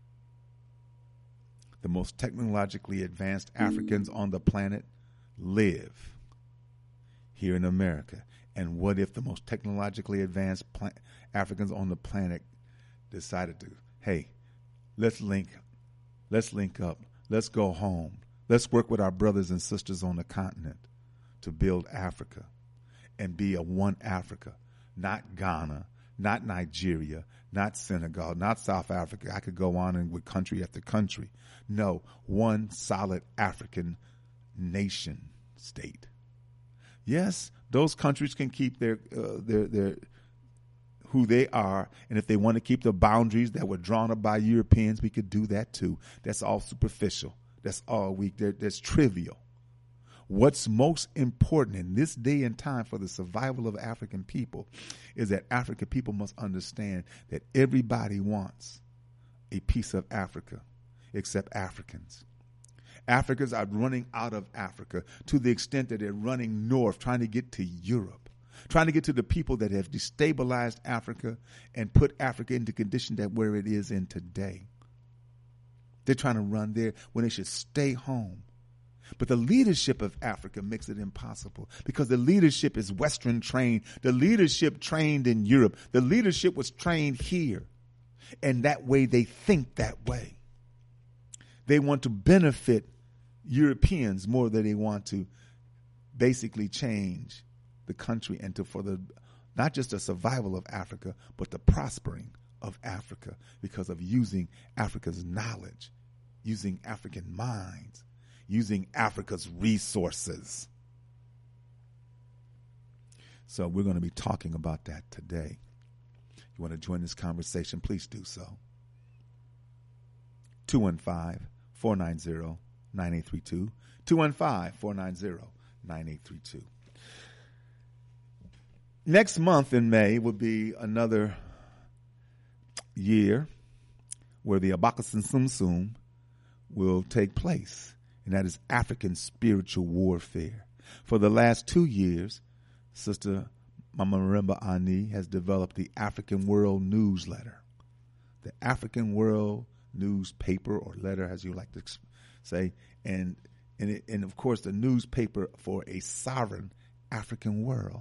The most technologically advanced Africans on the planet live here in America. And what if the most technologically advanced Africans on the planet decided to, hey, let's link up, let's go home, let's work with our brothers and sisters on the continent to build Africa and be a one Africa, not Ghana, not Nigeria, not Senegal, not South Africa. I could go on and with country after country. No, one solid African nation state. Yes, those countries can keep their who they are, and if they want to keep the boundaries that were drawn up by Europeans, we could do that too. That's all superficial. That's all weak. That's trivial. What's most important in this day and time for the survival of African people is that African people must understand that everybody wants a piece of Africa except Africans. Africans are running out of Africa to the extent that they're running north, trying to get to Europe, trying to get to the people that have destabilized Africa and put Africa into condition that where it is in today. They're trying to run there when they should stay home. But the leadership of Africa makes it impossible because the leadership is Western trained. The leadership trained in Europe. The leadership was trained here. And that way they think that way. They want to benefit Europeans more than they want to basically change the country and for the not just the survival of Africa, but the prospering of Africa because of using Africa's knowledge, using African minds, using Africa's resources. So we're going to be talking about that today. You want to join this conversation, please do so. 215-490-9832. 215-490-9832. Next month in May will be another year where the Abakasan Sumsum will take place, and that is African spiritual warfare. For the last 2 years, Sister Mama Marimba Ani has developed the African World Newsletter, the African World newspaper or letter, as you like to say, and of course the newspaper for a sovereign African world,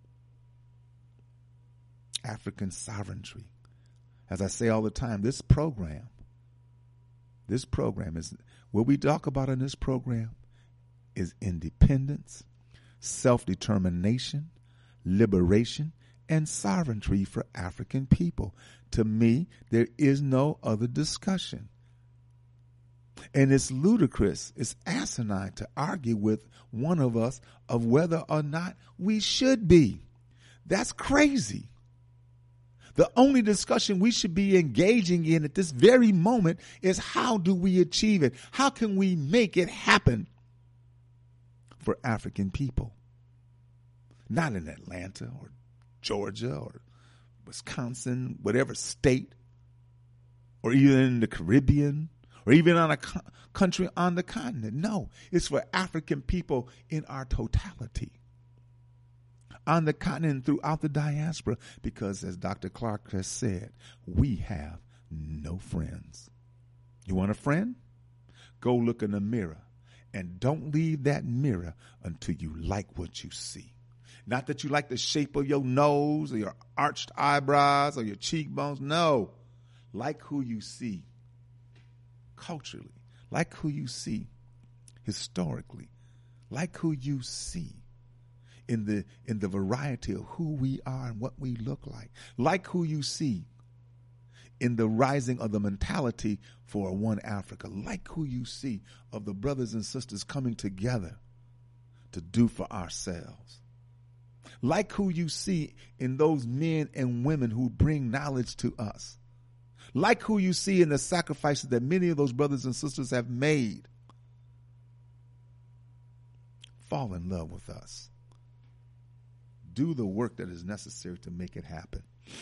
African sovereignty. As I say all the time, this program is what we talk about in this program is independence, self-determination, liberation, and sovereignty for African people. To me, there is no other discussion. And it's ludicrous, it's asinine to argue with one of us of whether or not we should be. That's crazy. The only discussion we should be engaging in at this very moment is how do we achieve it? How can we make it happen for African people? Not in Atlanta or Georgia or Wisconsin, whatever state, or even in the Caribbean, or even on a country on the continent. No, it's for African people in our totality, on the continent, throughout the diaspora, because as Dr. Clark has said, we have no friends. You want a friend? Go look in the mirror, and don't leave that mirror until you like what you see. Not that you like the shape of your nose or your arched eyebrows or your cheekbones. No. Like who you see culturally. Like who you see historically. Like who you see in the variety of who we are and what we look like. Like who you see in the rising of the mentality for one Africa. Like who you see of the brothers and sisters coming together to do for ourselves. Like who you see in those men and women who bring knowledge to us. Like who you see in the sacrifices that many of those brothers and sisters have made. Fall in love with us. Do the work that is necessary to make it happen.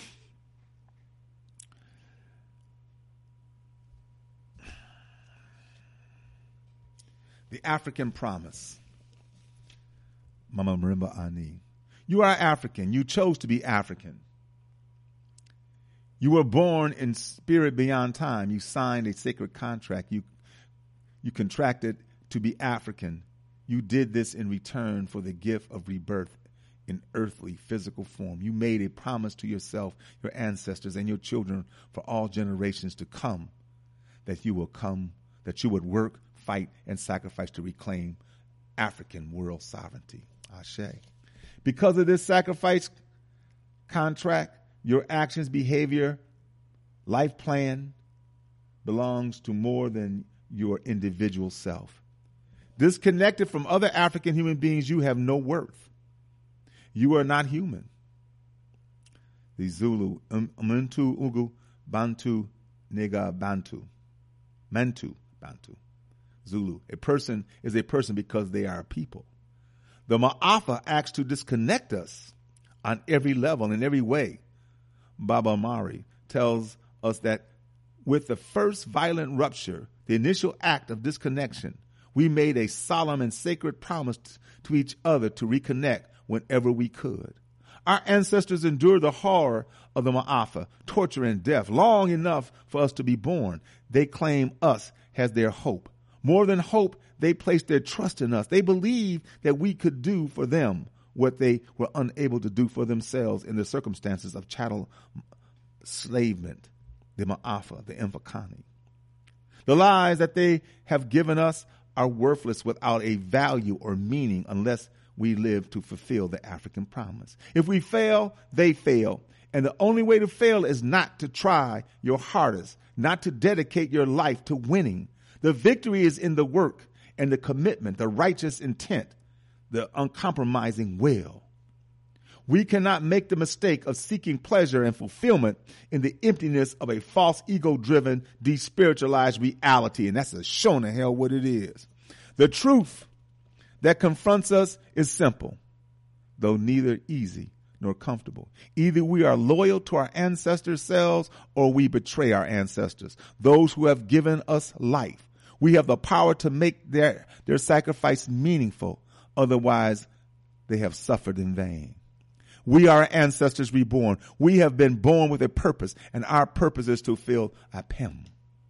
The African promise. Mama Marimba Ani. You are African. You chose to be African. You were born in spirit beyond time. You signed a sacred contract. You contracted to be African. You did this in return for the gift of rebirth in earthly, physical form. You made a promise to yourself, your ancestors, and your children for all generations to come, that you would work, fight, and sacrifice to reclaim African world sovereignty. Ashe. Because of this sacrifice contract, your actions, behavior, life plan belongs to more than your individual self. Disconnected from other African human beings, you have no worth. You are not human. The Zulu, Umuntu, Ugu, Bantu, Nega, Bantu, Mantu, Bantu, Zulu. A person is a person because they are a people. The Ma'afa acts to disconnect us on every level and in every way. Baba Mari tells us that with the first violent rupture, the initial act of disconnection, we made a solemn and sacred promise to each other to reconnect whenever we could. Our ancestors endured the horror of the Ma'afa, torture and death, long enough for us to be born. They claim us as their hope. More than hope, they placed their trust in us. They believed that we could do for them what they were unable to do for themselves in the circumstances of chattel enslavement, the Ma'afa, the Mfakani. The lies that they have given us are worthless without a value or meaning unless we live to fulfill the African promise. If we fail, they fail. And the only way to fail is not to try your hardest, not to dedicate your life to winning. The victory is in the work and the commitment, the righteous intent, the uncompromising will. We cannot make the mistake of seeking pleasure and fulfillment in the emptiness of a false ego-driven, despiritualized reality. And that's a show in the hell what it is. The truth that confronts us is simple, though neither easy nor comfortable. Either we are loyal to our ancestors' selves or we betray our ancestors, those who have given us life. We have the power to make their sacrifice meaningful. Otherwise, they have suffered in vain. We are ancestors reborn. We have been born with a purpose, and our purpose is to fulfill Apem.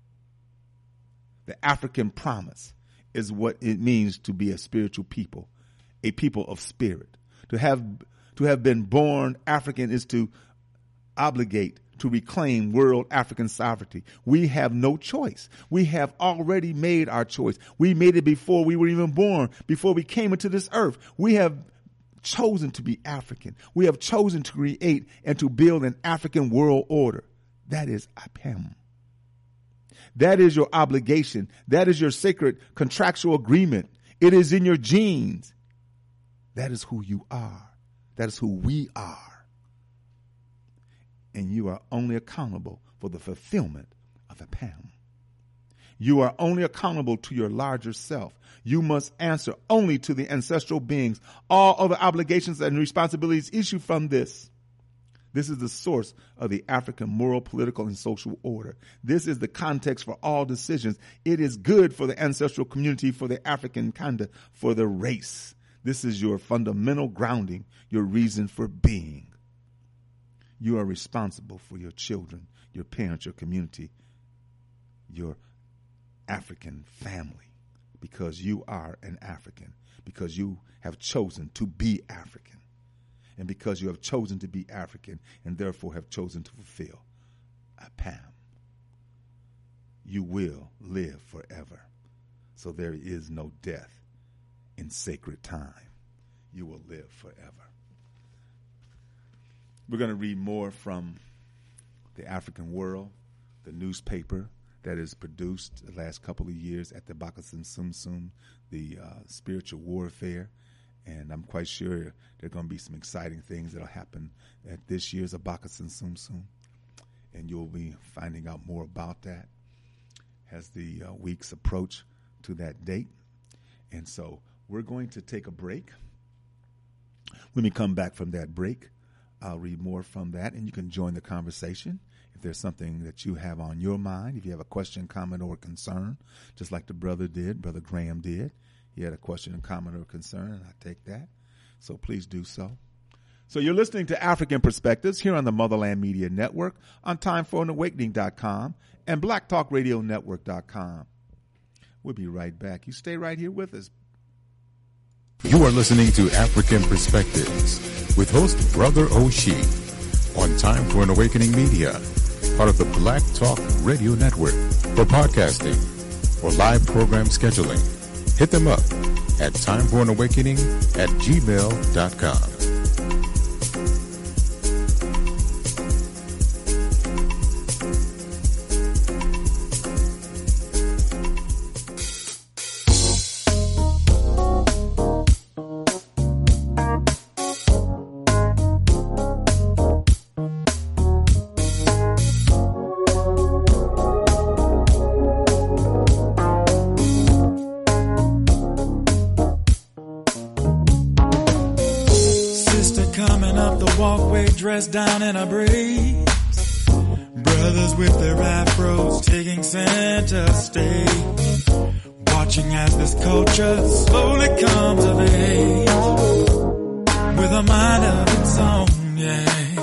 The African promise is what it means to be a spiritual people, a people of spirit. To have been born African is to obligate to reclaim world African sovereignty. We have no choice. We have already made our choice. We made it before we were even born, before we came into this earth. We have chosen to be African. We have chosen to create and to build an African world order. That is Apem. That is your obligation. That is your sacred contractual agreement. It is in your genes. That is who you are. That is who we are. And you are only accountable for the fulfillment of Apem. You are only accountable to your larger self. You must answer only to the ancestral beings. All other obligations and responsibilities issue from this. This is the source of the African moral, political, and social order. This is the context for all decisions. It is good for the ancestral community, for the African Kanda, for the race. This is your fundamental grounding, your reason for being. You are responsible for your children, your parents, your community, your African family, because you are an African, because you have chosen to be African, and because you have chosen to be African and therefore have chosen to fulfill Apem. You will live forever, so there is no death in sacred time. You will live forever. We're going to read more from the African World, the newspaper that is produced the last couple of years at the Bakasin Sum, the spiritual warfare. And I'm quite sure there are going to be some exciting things that will happen at this year's Bakasin Sum. And you'll be finding out more about that as the weeks approach to that date. And so we're going to take a break. When we come back from that break, I'll read more from that, and you can join the conversation. If there's something that you have on your mind, if you have a question, comment, or concern, just like the Brother Graham did. He had a question, comment, or concern, and I take that. So please do so. So you're listening to African Perspectives here on the Motherland Media Network on TimeForAnAwakening.com and BlackTalkRadioNetwork.com. We'll be right back. You stay right here with us. You are listening to African Perspectives with host Brother Oshie on Time for an Awakening Media, part of the Black Talk Radio Network. For podcasting or live program scheduling, hit them up at timeforanawakening@gmail.com. Dressed down in a breeze, brothers with their afros taking center stage, watching as this culture slowly comes of age, with a mind of its own, yeah.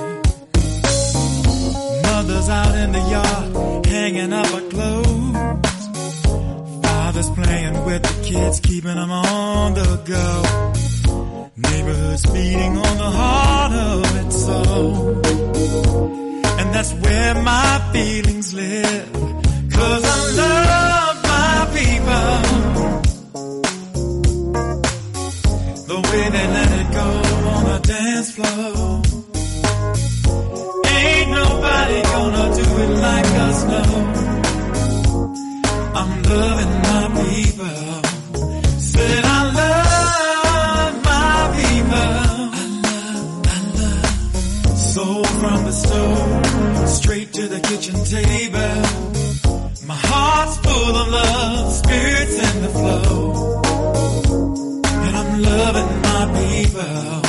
Mothers out in the yard, hanging up her clothes, fathers playing with the kids, keeping them on the go. Neighborhoods feeding on the heart of its soul. And that's where my feelings live, 'cause I love my people, the way they let it go on the dance floor. the stove, straight to the kitchen table. My heart's full of love, spirits in the flow. And I'm loving my people.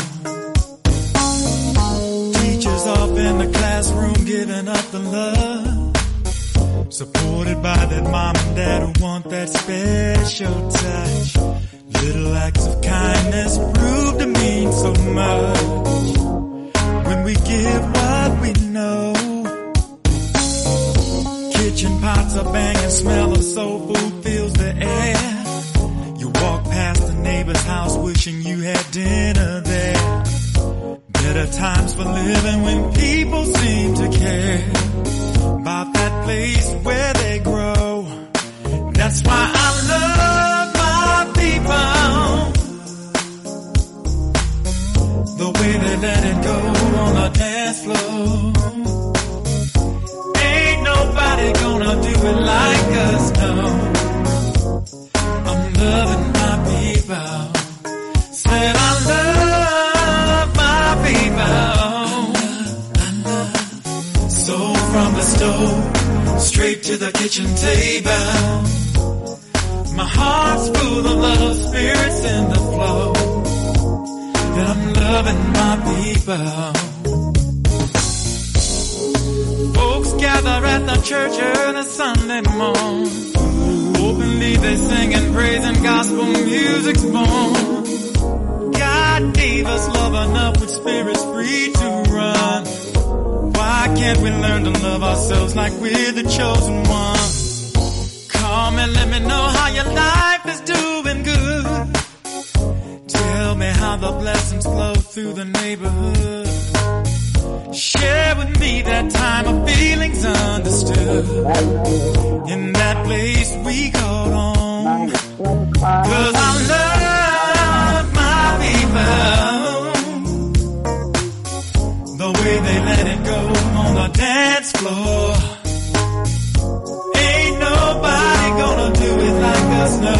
Teachers off in the classroom giving up the love. Supported by that mom and dad who want that special touch. Little acts of kindness prove to mean so much. When we give what we know. Kitchen pots are banging, smell of soul food fills the air. You walk past the neighbor's house wishing you had dinner there. Better times for living when people seem to care about that place where they grow. That's why I love my people. The way they let it go on the dance floor. Ain't nobody gonna do it like us, no. I'm loving my people. Said I love my people. So from the stove, straight to the kitchen table. My heart's full of love, spirits in the flow. And I'm loving my people. Folks gather at the church early Sunday morn. Openly they sing and praise and gospel music's born. God gave us love enough with spirits free to run. Why can't we learn to love ourselves like we're the chosen ones? Come and let me know how your life is doing good. Tell me how the blessings flow through the neighborhood. Share with me that time of feelings understood. In that place we called home. 'Cause I love my people. The way they let it go on the dance floor. Ain't nobody gonna do it like us, no.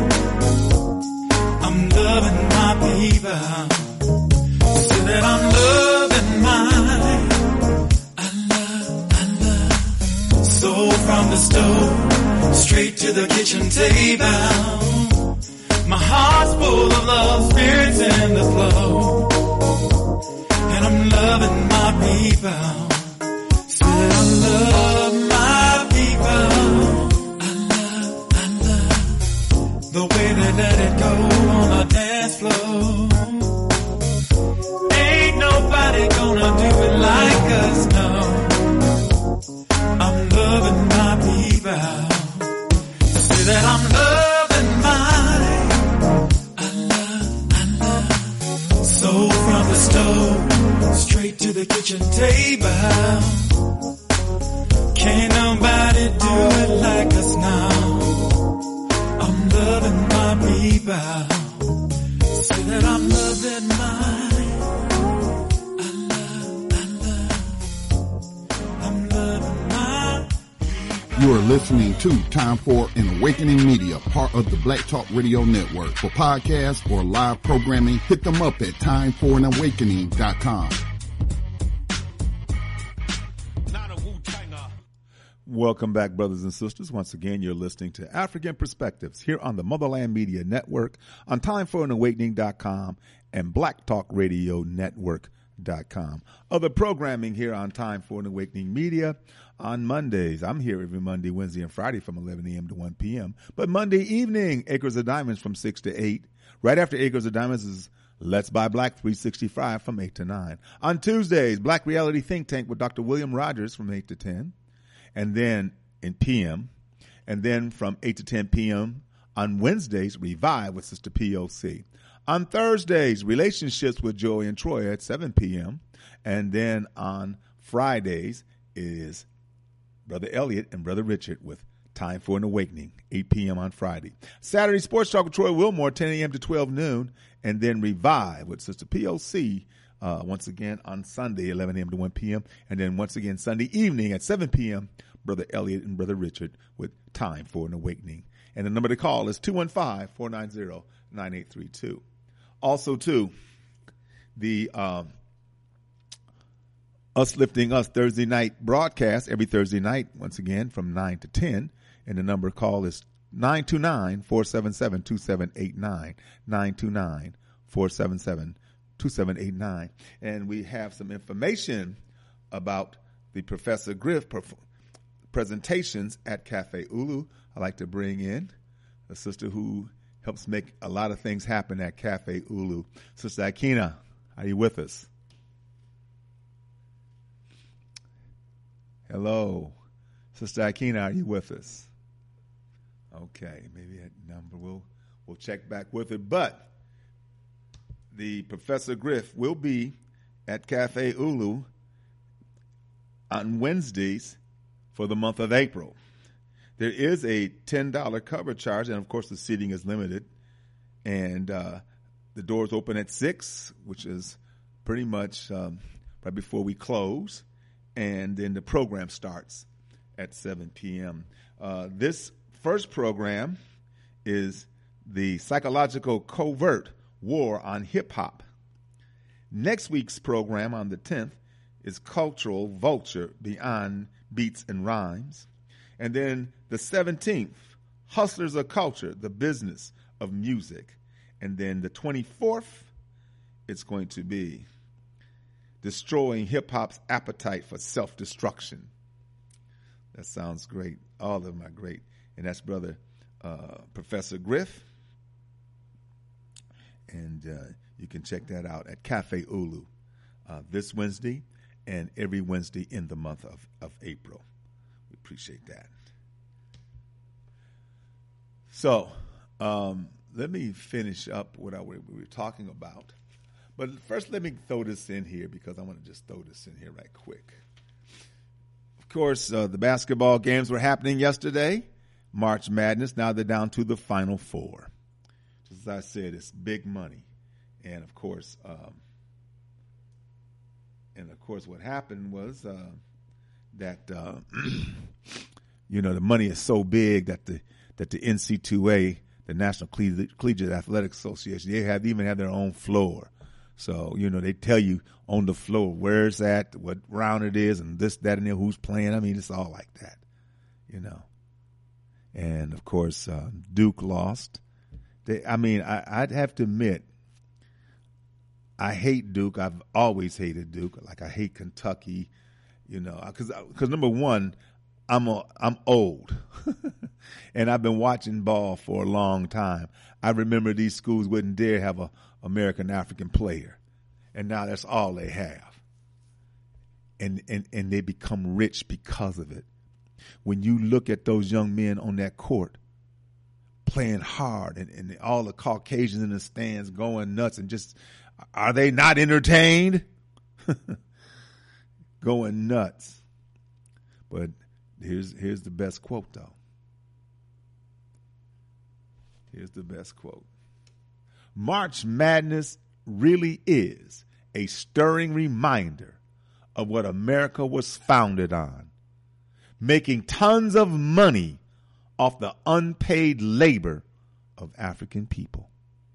I'm loving my people. Say that I'm loving mine. I love. So from the stove, straight to the kitchen table. My heart's full of love, spirits in the flow. And I'm loving my people. Say I love my people. I love the way they let it go on the dance floor. Ain't nobody gonna do it like us, no. I'm loving my people. Say that I'm loving mine. I love. So from the stove, straight to the kitchen table. Can't nobody do it like us now. I'm loving my people. Say that I'm loving mine. I love. I'm loving mine. You are listening to Time for an Awakening Media, part of the Black Talk Radio Network. For podcasts or live programming, hit them up at timeforanawakening.com. Welcome back, brothers and sisters. Once again, you're listening to African Perspectives here on the Motherland Media Network, on timeforanawakening.com and blacktalkradionetwork.com. Other programming here on Time for an Awakening Media on Mondays. I'm here every Monday, Wednesday, and Friday from 11 a.m. to 1 p.m. But Monday evening, Acres of Diamonds from 6 to 8. Right after Acres of Diamonds is Let's Buy Black 365 from 8 to 9. On Tuesdays, Black Reality Think Tank with Dr. William Rogers from 8 to 10. And then in p.m. And then from 8 to 10 p.m. on Wednesdays, Revive with Sister POC. On Thursdays, Relationships with Joy and Troy at 7 p.m. And then on Fridays is Brother Elliot and Brother Richard with Time for an Awakening, 8 p.m. on Friday. Saturday, Sports Talk with Troy Wilmore, 10 a.m. to 12 noon. And then Revive with Sister POC once again on Sunday, 11 a.m. to 1 p.m. And then once again Sunday evening at 7 p.m., Brother Elliot and Brother Richard with Time for an Awakening. And the number to call is 215-490-9832. Also, too, the Us Lifting Us Thursday night broadcast every Thursday night, once again, from 9 to 10. And the number call is 929-477-2789, 929-477-2789. And we have some information about the Professor Griff presentations at Cafe Ulu. I'd like to bring in a sister who helps make a lot of things happen at Cafe Ulu. Sister Akina, are you with us? Hello. Sister Akina, are you with us? Okay, maybe that number we'll check back with it. But the Professor Griff will be at Cafe Ulu on Wednesdays for the month of April. There is a $10 cover charge, and of course the seating is limited. And the doors open at 6, which is pretty much right before we close. And then the program starts at 7 p.m. This first program is the Psychological Covert War on Hip Hop. Next week's program on the 10th is Cultural Vulture Beyond Beats and Rhymes. And then the 17th, Hustlers of Culture, the Business of Music. And then the 24th, it's going to be Destroying Hip-Hop's Appetite for Self-Destruction. That sounds great. All of them are great. And that's Brother Professor Griff. And you can check that out at Cafe Ulu this Wednesday and every Wednesday in the month of April. We appreciate that. So let me finish up what we were talking about. But first, let me throw this in here because I want to just throw this in here right quick. Of course, the basketball games were happening yesterday. March Madness. Now they're down to the Final Four. Just as I said, it's big money. And of course, what happened was that the money is so big that the NC2A, the National Collegiate Athletic Association, they even have their own floor. So, they tell you on the floor where it's at, what round it is, and this, that, and who's playing. I mean, it's all like that, And, of course, Duke lost. I'd have to admit, I hate Duke. I've always hated Duke. Like, I hate Kentucky, because number one, I'm old, and I've been watching ball for a long time. I remember these schools wouldn't dare have a American African player, and now that's all they have, and they become rich because of it. When you look at those young men on that court playing hard, and all the Caucasians in the stands going nuts, and just are they not entertained? Going nuts. But here's the best quote, though. Here's the best quote. March Madness really is a stirring reminder of what America was founded on, making tons of money off the unpaid labor of African people.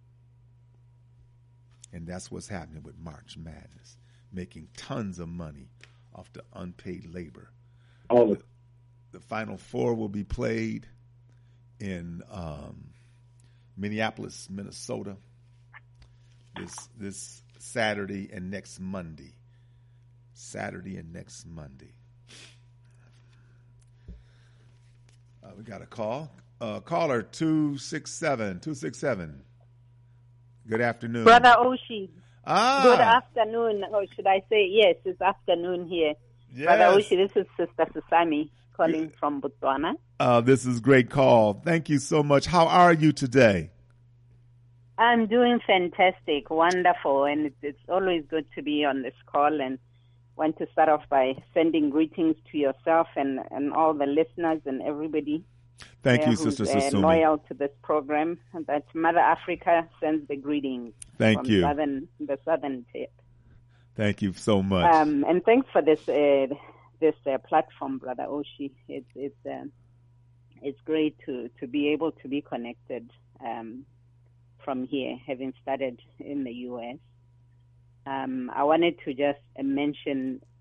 And that's what's happening with March Madness, making tons of money off the unpaid labor. The Final Four will be played in Minneapolis, Minnesota, this Saturday and next Monday. We got a call. Caller 267. Good afternoon. Brother Oshi. Good Ah, afternoon. Or should I say, yes, it's afternoon here. yes. Brother Oshi, this is Sister Susami calling from Botswana. This is a great call. Thank you so much. How are you today? I'm doing fantastic, wonderful, and it's always good to be on this call, and want to start off by sending greetings to yourself and all the listeners and everybody. Thank you, who's, Sister Susumi. loyal to this program. That Mother Africa sends the greetings. Thank from you. the southern tip. Thank you so much. And thanks for this platform, Brother Oshi. It's great to be able to be connected from here, having started in the U.S. I wanted to just mention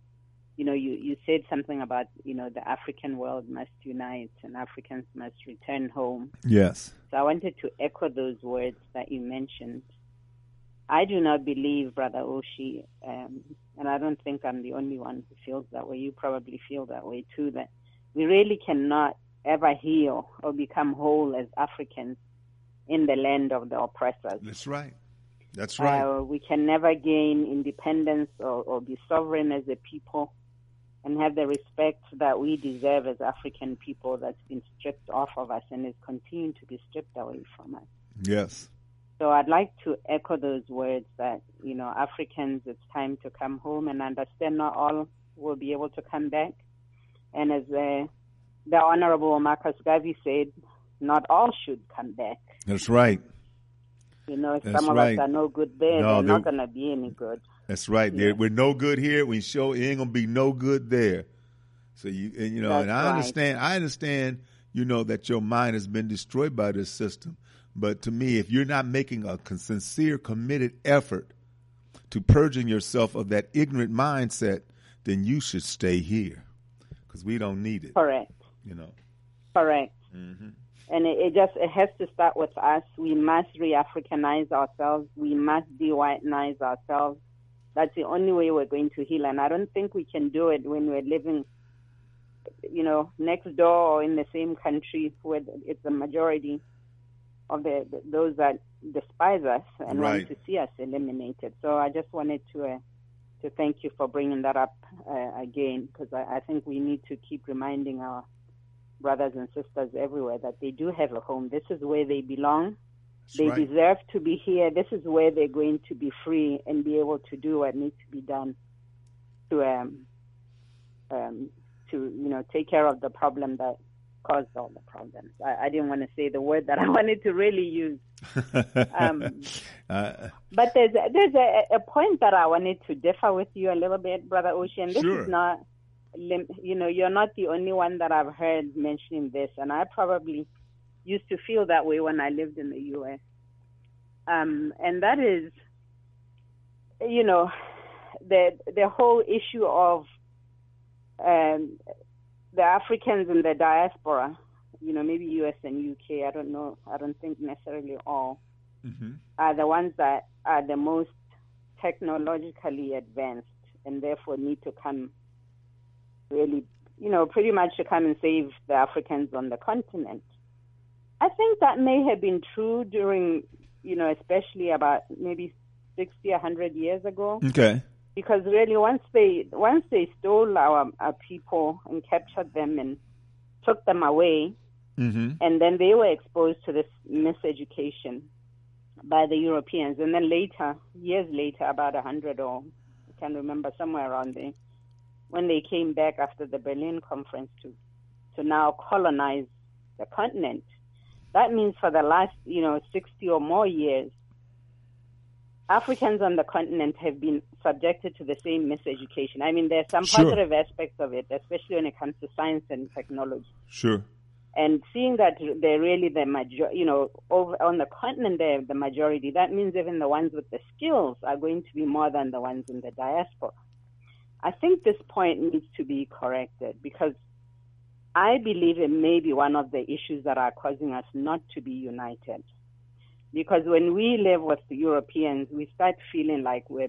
you said something about, the African world must unite and Africans must return home. Yes. So I wanted to echo those words that you mentioned. I do not believe, Brother Oshi, and I don't think I'm the only one who feels that way. You probably feel that way too, that we really cannot ever heal or become whole as Africans in the land of the oppressors. That's right. That's right. We can never gain independence or be sovereign as a people and have the respect that we deserve as African people that's been stripped off of us and is continuing to be stripped away from us. Yes. So I'd like to echo those words that, Africans, it's time to come home, and understand not all will be able to come back. And as the Honorable Marcus Garvey said, not all should come back. That's right. If some of us are no good there, they're not going to be any good. That's right. Yeah. We're no good here. We show it ain't going to be no good there. So I understand, that your mind has been destroyed by this system. But to me, if you're not making a sincere, committed effort to purging yourself of that ignorant mindset, then you should stay here because we don't need it. Correct. Correct. Mm-hmm. And it has to start with us. We must re-Africanize ourselves. We must de-whitenize ourselves. That's the only way we're going to heal. And I don't think we can do it when we're living, next door or in the same country where it's the majority of those that despise us and want to see us eliminated. So I just wanted to thank you for bringing that up again, because I think we need to keep reminding our brothers and sisters everywhere that they do have a home. This is where they belong. They deserve to be here. This is where they're going to be free and be able to do what needs to be done to take care of the problem that caused all the problems. I didn't want to say the word that I wanted to really use. But there's a point that I wanted to differ with you a little bit, Brother Ocean. This is not, you're not the only one that I've heard mentioning this, and I probably used to feel that way when I lived in the U.S. And that is, the whole issue of the Africans in the diaspora, maybe U.S. and U.K., I don't know, I don't think necessarily all, are the ones that are the most technologically advanced and therefore need to come really, pretty much to come and save the Africans on the continent. I think that may have been true during, especially about maybe 60, 100 years ago. Okay. Because really, once they stole our people and captured them and took them away, and then they were exposed to this miseducation by the Europeans. And then later, years later, about 100 or I can't remember, somewhere around there, when they came back after the Berlin Conference to now colonize the continent. That means for the last, 60 or more years, Africans on the continent have been subjected to the same miseducation. I mean, there's some positive aspects of it, especially when it comes to science and technology. Sure. And seeing that they're really the majority, over on the continent they're the majority, that means even the ones with the skills are going to be more than the ones in the diaspora. I think this point needs to be corrected because I believe it may be one of the issues that are causing us not to be united. Because when we live with the Europeans, we start feeling like we're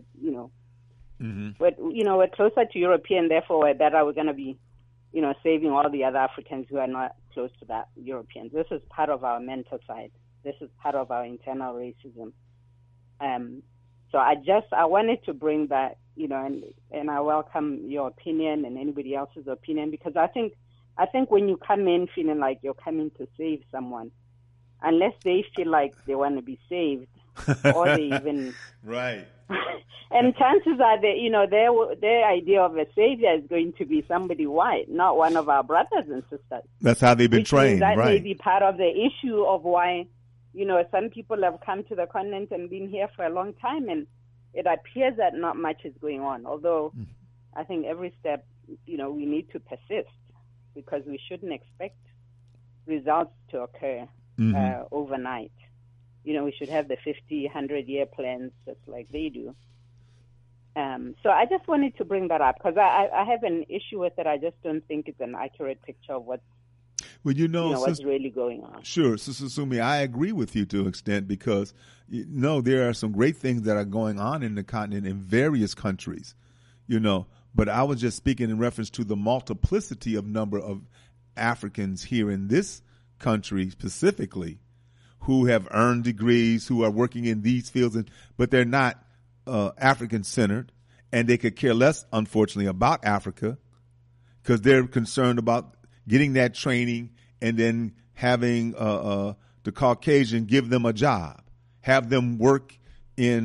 closer to European, therefore we're better. We're going to be, saving all the other Africans who are not close to that Europeans. This is part of our mental side. This is part of our internal racism. So I wanted to bring that, and I welcome your opinion and anybody else's opinion, because I think when you come in feeling like you're coming to save someone, unless they feel like they want to be saved, or they even right. And chances are that their idea of a savior is going to be somebody white, not one of our brothers and sisters. That's how they've been trained, that right? May be part of the issue of why some people have come to the continent and been here for a long time, and it appears that not much is going on. Although I think every step, we need to persist because we shouldn't expect results to occur overnight. We should have the 50, 100-year plans just like they do. So I just wanted to bring that up because I have an issue with it. I just don't think it's an accurate picture of what's what's really going on. Sure. Sister Sumi, I agree with you to an extent because, there are some great things that are going on in the continent in various countries, but I was just speaking in reference to the multiplicity of number of Africans here in this country specifically who have earned degrees, who are working in these fields, but they're not African-centered, and they could care less, unfortunately, about Africa because they're concerned about getting that training and then having the Caucasian give them a job, have them work in,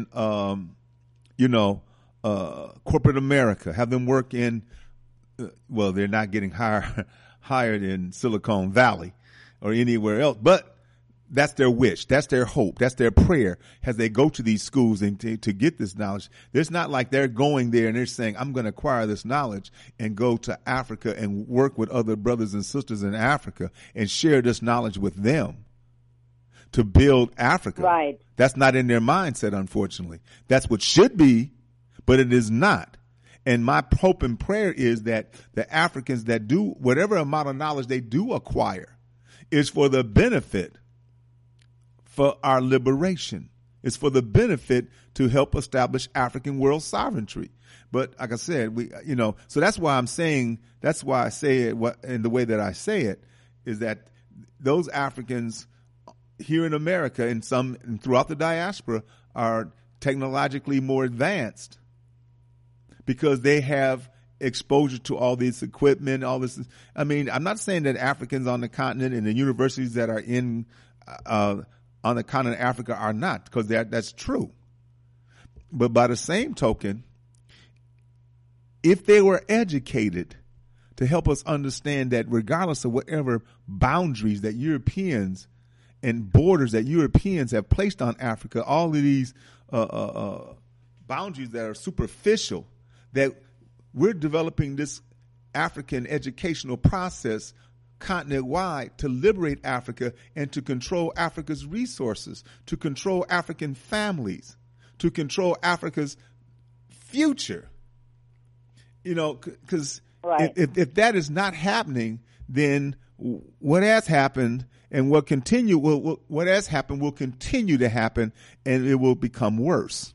corporate America, have them work in, they're not getting hired in Silicon Valley or anywhere else, but that's their wish. That's their hope. That's their prayer as they go to these schools and to get this knowledge. It's not like they're going there and they're saying, I'm going to acquire this knowledge and go to Africa and work with other brothers and sisters in Africa and share this knowledge with them to build Africa. Right. That's not in their mindset, unfortunately. That's what should be, but it is not. And my hope and prayer is that the Africans that do whatever amount of knowledge they do acquire is for the benefit for our liberation. It's for the benefit to help establish African world sovereignty. But like I said, so that's why I say it in the way that I say it is that those Africans here in America and throughout the diaspora are technologically more advanced because they have exposure to all this equipment, all this. I mean, I'm not saying that Africans on the continent and the universities that are on the continent of Africa are not, because that's true. But by the same token, if they were educated to help us understand that regardless of whatever boundaries that Europeans and borders that Europeans have placed on Africa, all of these boundaries that are superficial, that we're developing this African educational process continent-wide to liberate Africa and to control Africa's resources, to control African families, to control Africa's future. Because if that is not happening, then what has happened and what has happened will continue to happen, and it will become worse.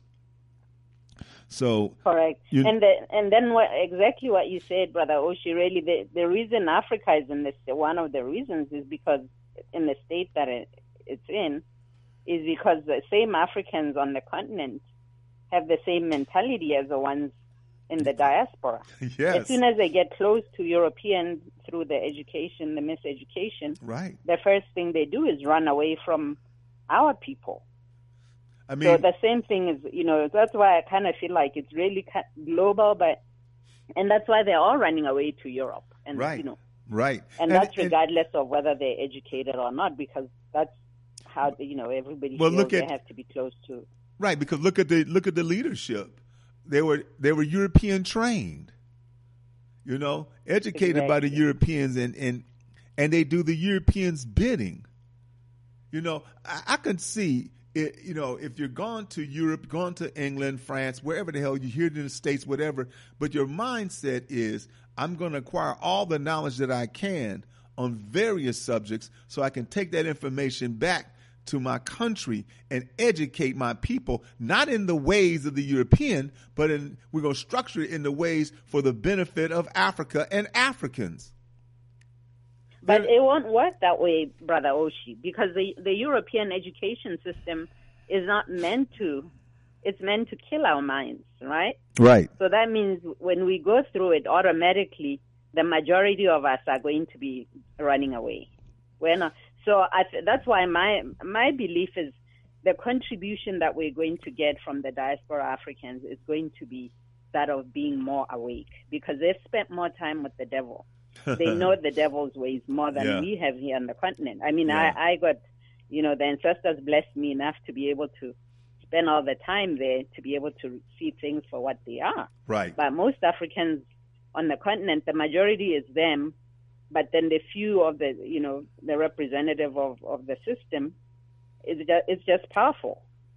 So correct. And then exactly what you said, Brother Oshi, really the reason Africa is in this, one of the reasons is because in the state that it's in, is because the same Africans on the continent have the same mentality as the ones in the diaspora. Yes. As soon as they get close to Europeans through the education, the miseducation, right, the first thing they do is run away from our people. I mean, so the same thing is, that's why I kind of feel like it's really global, and that's why they're all running away to Europe. And, right, right. And that's regardless of whether they're educated or not, because that's how, everybody feels they have to be close to. Right, because look at the leadership. They were European trained, educated by the Europeans, and they do the Europeans' bidding. I can see it, if you're gone to Europe, gone to England, France, wherever the hell you're here in the States, whatever, but your mindset is, I'm going to acquire all the knowledge that I can on various subjects so I can take that information back to my country and educate my people, not in the ways of the European, but we're going to structure it in the ways for the benefit of Africa and Africans. But it won't work that way, Brother Oshi, because the European education system is not meant to, it's meant to kill our minds, right? Right. So that means when we go through it, automatically, the majority of us are going to be running away. We're not. So that's why my belief is the contribution that we're going to get from the diaspora Africans is going to be that of being more awake, because they've spent more time with the devil. They know the devil's ways more than we have here on the continent. I mean, I got, the ancestors blessed me enough to be able to spend all the time there to be able to see things for what they are. Right. But most Africans on the continent, the majority is them, but then the few of the, the representative of the system, it's just powerful.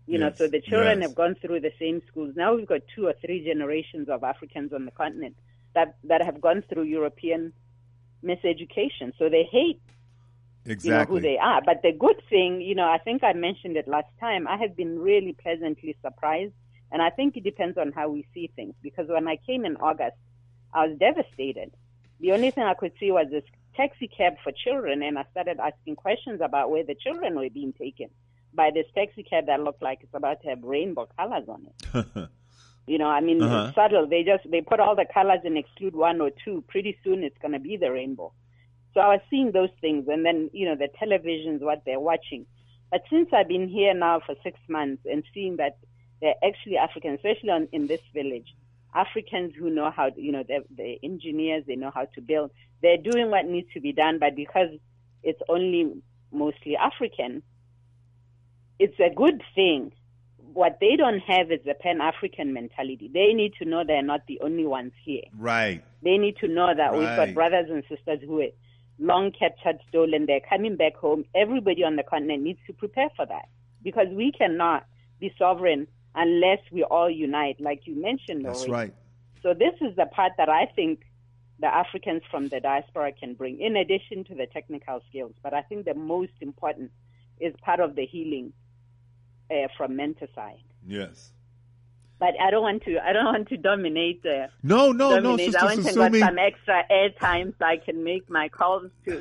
You know, so the children have gone through the same schools. Now we've got 2 or 3 generations of Africans on the continent that have gone through European miseducation. So they hate who they are. But the good thing, I think I mentioned it last time, I have been really pleasantly surprised. And I think it depends on how we see things. Because when I came in August, I was devastated. The only thing I could see was this taxi cab for children, and I started asking questions about where the children were being taken by this taxi cab that looked like it's about to have rainbow colors on it. It's subtle. They put all the colors and exclude 1 or 2. Pretty soon it's going to be the rainbow. So I was seeing those things, and then, the televisions, what they're watching. But since I've been here now for 6 months and seeing that they're actually Africans, especially in this village, Africans who know how, they're engineers, they know how to build. They're doing what needs to be done, but because it's only mostly African, it's a good thing. What they don't have is the Pan-African mentality. They need to know they're not the only ones here. Right. They need to know that we've got brothers and sisters who are long captured, stolen. They're coming back home. Everybody on the continent needs to prepare for that, because we cannot be sovereign unless we all unite, like you mentioned already. That's right. So this is the part that I think the Africans from the diaspora can bring, in addition to the technical skills. But I think the most important is part of the healing from menticide. Yes. But I don't want to dominate. No, Sister I want to get some extra airtime so I can make my calls to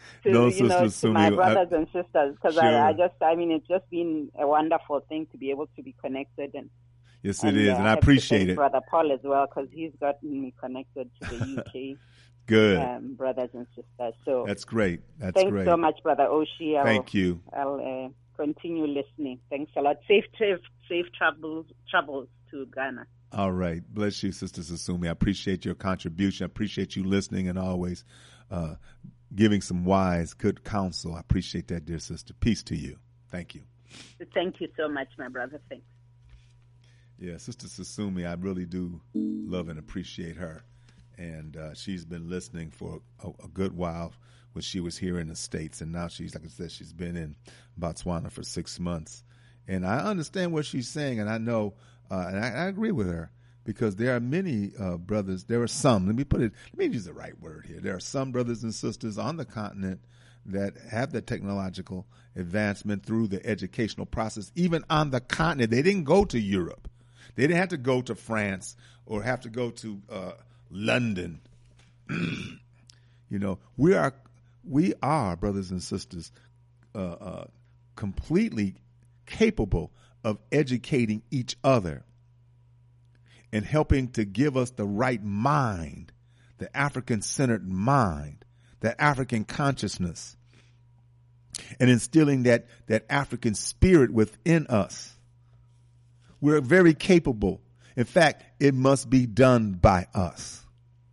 my brothers and sisters, because it's just been a wonderful thing to be able to be connected. Yes, it is, and I appreciate it. Brother Paul as well, because he's gotten me connected to the UK. Good. Brothers and sisters. So that's great. Thanks so much, Brother Oshie. Thank you. I'll continue listening. Thanks a lot. Safe travels to Ghana. All right. Bless you, Sister Sasumi. I appreciate your contribution. I appreciate you listening and always giving some wise, good counsel. I appreciate that, dear sister. Peace to you. Thank you. Thank you so much, my brother. Thanks. Yeah, Sister Sasumi, I really do love and appreciate her. And she's been listening for a good while when she was here in the States. And now she's, like I said, she's been in Botswana for 6 months. And I understand what she's saying, and I know, and I agree with her, because there are many brothers. There are some, let me use the right word here. There are some brothers and sisters on the continent that have the technological advancement through the educational process, even on the continent. They didn't go to Europe. They didn't have to go to France or have to go to London. We are brothers and sisters, completely capable of educating each other and helping to give us the right mind, the African-centered mind, that African consciousness, and instilling that African spirit within us. We're very capable. In fact, it must be done by us.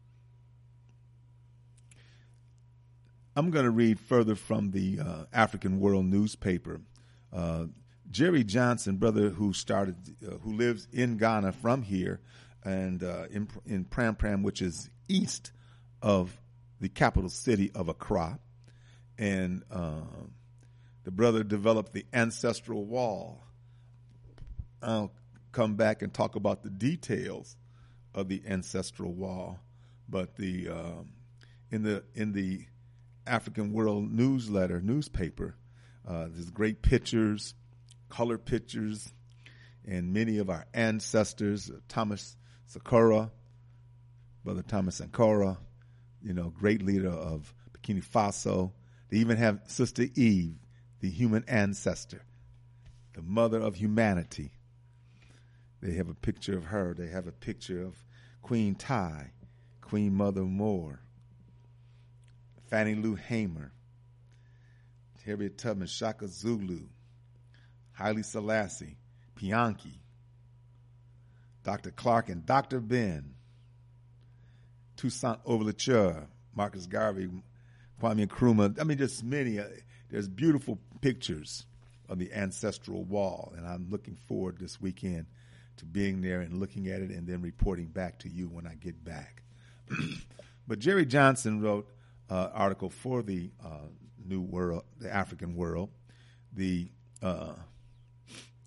I'm going to read further from the African World newspaper. Jerry Johnson, brother who lives in Ghana from here, and in Pram Pram, which is east of the capital city of Accra, and the brother developed the ancestral wall. I'll come back and talk about the details of the ancestral wall, but in the African World newspaper, there's great pictures, color pictures, and many of our ancestors, Thomas Sankara, Brother Thomas Sankara, great leader of Burkina Faso. They even have Sister Eve, the human ancestor, the mother of humanity. They have a picture of her. They have a picture of Queen Tai, Queen Mother Moore, Fannie Lou Hamer, Harriet Tubman, Shaka Zulu, Haile Selassie, Bianchi, Dr. Clark and Dr. Ben, Toussaint Louverture, Marcus Garvey, Kwame Nkrumah. Just many. There's beautiful pictures of the ancestral wall, and I'm looking forward this weekend to being there and looking at it and then reporting back to you when I get back. But Jerry Johnson wrote an article for the New World, the African World, the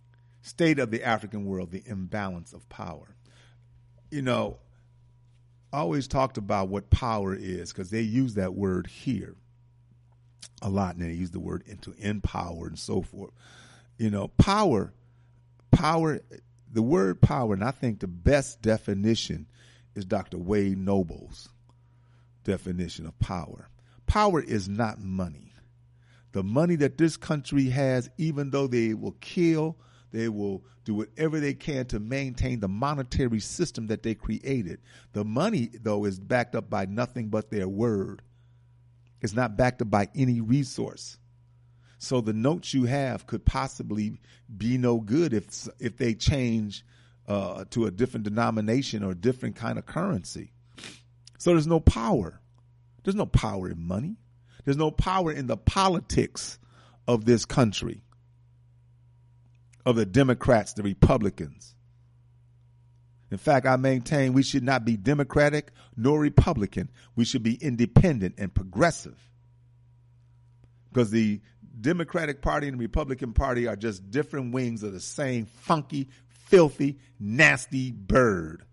state of the African world, the imbalance of power. You know, I always talked about what power is because they use that word here a lot, and they use the word to empower and so forth. You know, power, the word power, and I think the best definition is Dr. Wade Noble's definition of power. Power is not money. The money that this country has, even though they will kill, they will do whatever they can to maintain the monetary system that they created. The money, though, is backed up by nothing but their word. It's not backed up by any resource. So the notes you have could possibly be no good if they change to a different denomination or a different kind of currency. So there's no power. There's no power in money. There's no power in the politics of this country, of the Democrats, the Republicans. In fact, I maintain we should not be Democratic nor Republican. We should be independent and progressive. Because the Democratic Party and the Republican Party are just different wings of the same funky, filthy, nasty bird.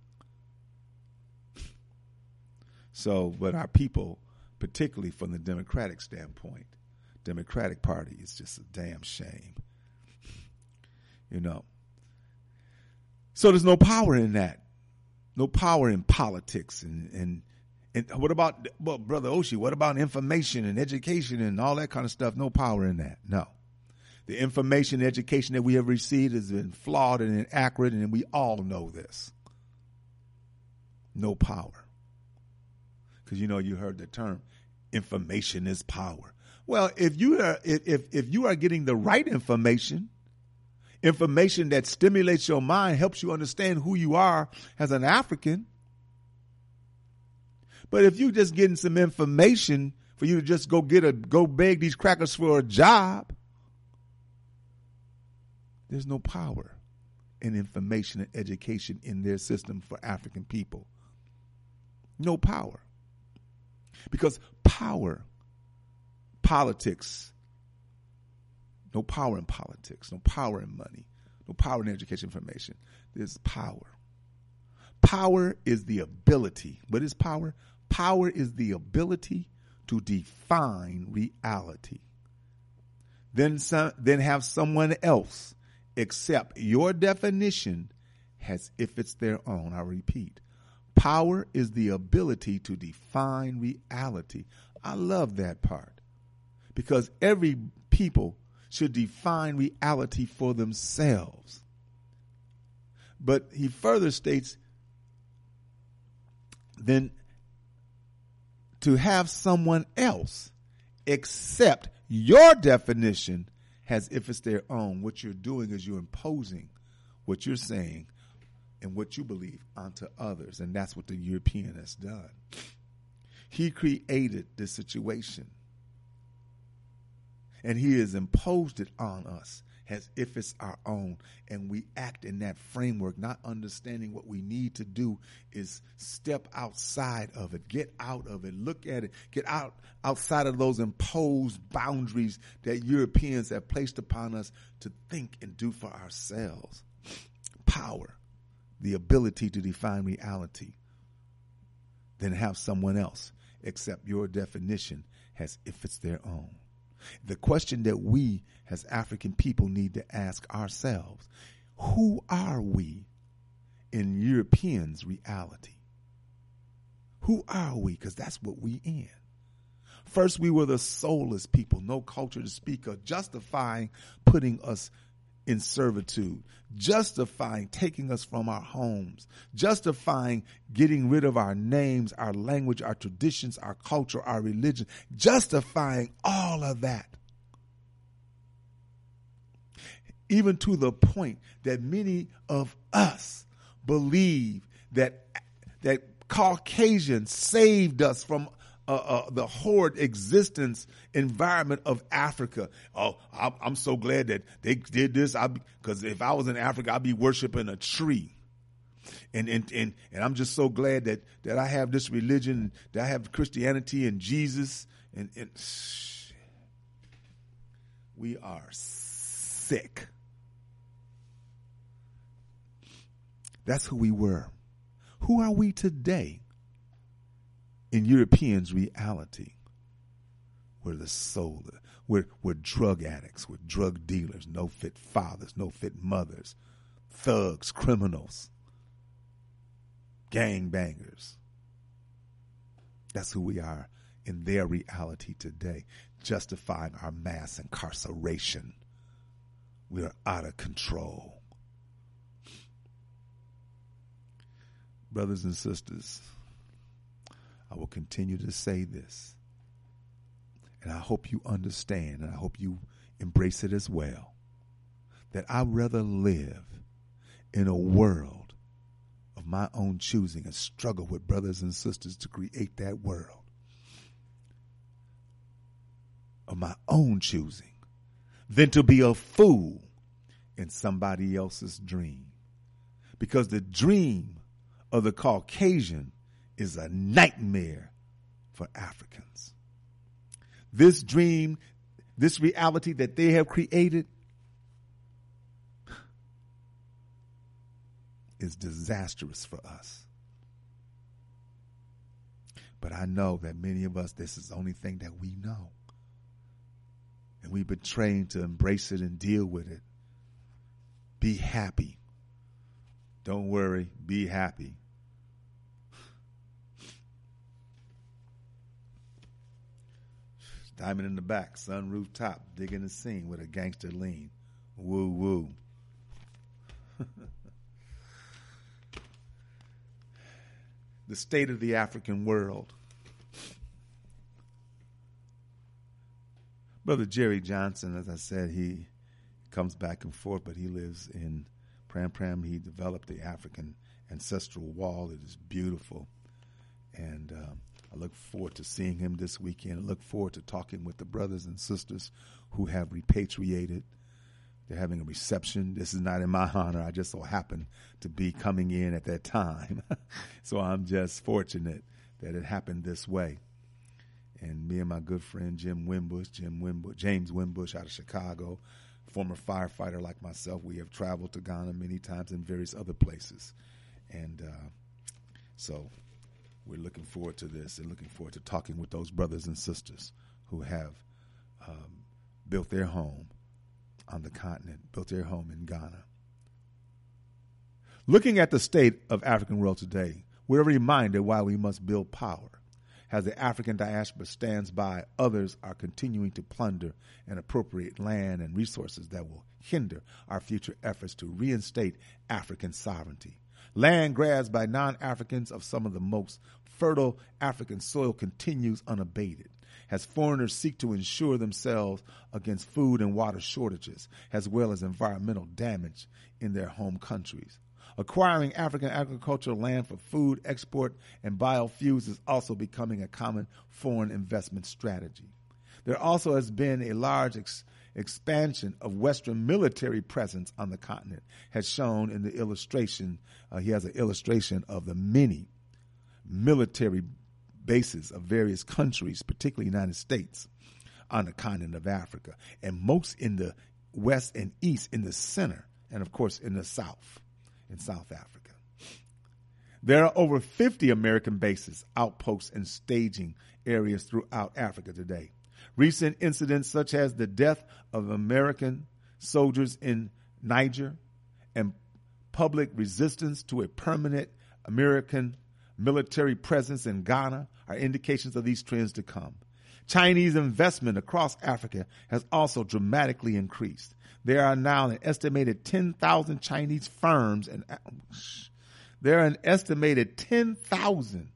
So, but our people, particularly from the Democratic standpoint, Democratic Party is just a damn shame. You know. So there's no power in that. No power in politics. And what about, well, Brother Oshie, what about information and education and all that kind of stuff? No power in that. No. The information and education that we have received has been flawed and inaccurate, and we all know this. No power. Because, you know, you heard the term, information is power. Well, if you are getting the right information that stimulates your mind, helps you understand who you are as an African. But if you just getting some information for you to just go beg these crackers for a job, there's no power in information and education in their system for African people. No power. Because politics, no power in politics, no power in money, no power in education information. There's power. Power is the ability. What is power? Power is the ability to define reality. Then have someone else accept your definition as if it's their own. I repeat. Power is the ability to define reality. I love that part because every people should define reality for themselves. But he further states, then to have someone else accept your definition as if it's their own. What you're doing is you're imposing what you're saying and what you believe onto others. And that's what the European has done. He created this situation. And he has imposed it on us as if it's our own. And we act in that framework, not understanding what we need to do is step outside of it, get out of it, look at it, get outside of those imposed boundaries that Europeans have placed upon us to think and do for ourselves. Power. The ability to define reality, then have someone else accept your definition as if it's their own. The question that we as African people need to ask ourselves, who are we in Europeans' reality? Who are we? Because that's what we in. First, we were the soulless people, no culture to speak of, justifying putting us in servitude, justifying taking us from our homes, justifying getting rid of our names, our language, our traditions, our culture, our religion, justifying all of that. Even to the point that many of us believe that Caucasians saved us from the horrid existence environment of Africa. Oh, I'm so glad that they did this. Because if I was in Africa, I'd be worshiping a tree. And I'm just so glad that I have this religion, that I have Christianity and Jesus. And we are sick. That's who we were. Who are we today in Europeans' reality? We're the soul. We're drug addicts. We're drug dealers. No fit fathers. No fit mothers. Thugs. Criminals. Gangbangers. That's who we are in their reality today, justifying our mass incarceration. We are out of control. Brothers and sisters, I will continue to say this, and I hope you understand, and I hope you embrace it as well, that I'd rather live in a world of my own choosing and struggle with brothers and sisters to create that world of my own choosing than to be a fool in somebody else's dream. Because the dream of the Caucasian is a nightmare for Africans. This dream, this reality that they have created is disastrous for us. But I know that many of us, this is the only thing that we know. And we've been trained to embrace it and deal with it. Be happy. Don't worry, be happy. Diamond in the back, sun rooftop, digging the scene with a gangster lean. Woo woo. The state of the African world. Brother Jerry Johnson, as I said, he comes back and forth, but he lives in Pram Pram. He developed the African Ancestral Wall. It is beautiful. And I look forward to seeing him this weekend. I look forward to talking with the brothers and sisters who have repatriated. They're having a reception. This is not in my honor. I just so happen to be coming in at that time. So I'm just fortunate that it happened this way. And me and my good friend James Wimbush out of Chicago, former firefighter like myself, we have traveled to Ghana many times and various other places. And so we're looking forward to this and looking forward to talking with those brothers and sisters who have built their home on the continent, built their home in Ghana. Looking at the state of African world today, we're reminded why we must build power. As the African diaspora stands by, others are continuing to plunder and appropriate land and resources that will hinder our future efforts to reinstate African sovereignty. Land grabs by non-Africans of some of the most fertile African soil continues unabated, as foreigners seek to ensure themselves against food and water shortages, as well as environmental damage in their home countries. Acquiring African agricultural land for food export and biofuels is also becoming a common foreign investment strategy. There also has been a large expansion of Western military presence on the continent, as shown in the illustration. He has an illustration of the many military bases of various countries, particularly the United States, on the continent of Africa, and most in the west and east, in the center, and of course in the south. In South Africa. There are over 50 American bases, outposts, and staging areas throughout Africa today. Recent incidents such as the death of American soldiers in Niger and public resistance to a permanent American military presence in Ghana are indications of these trends to come. Chinese investment across Africa has also dramatically increased. There are now an estimated 10,000 Chinese firms, and there are an estimated 10,000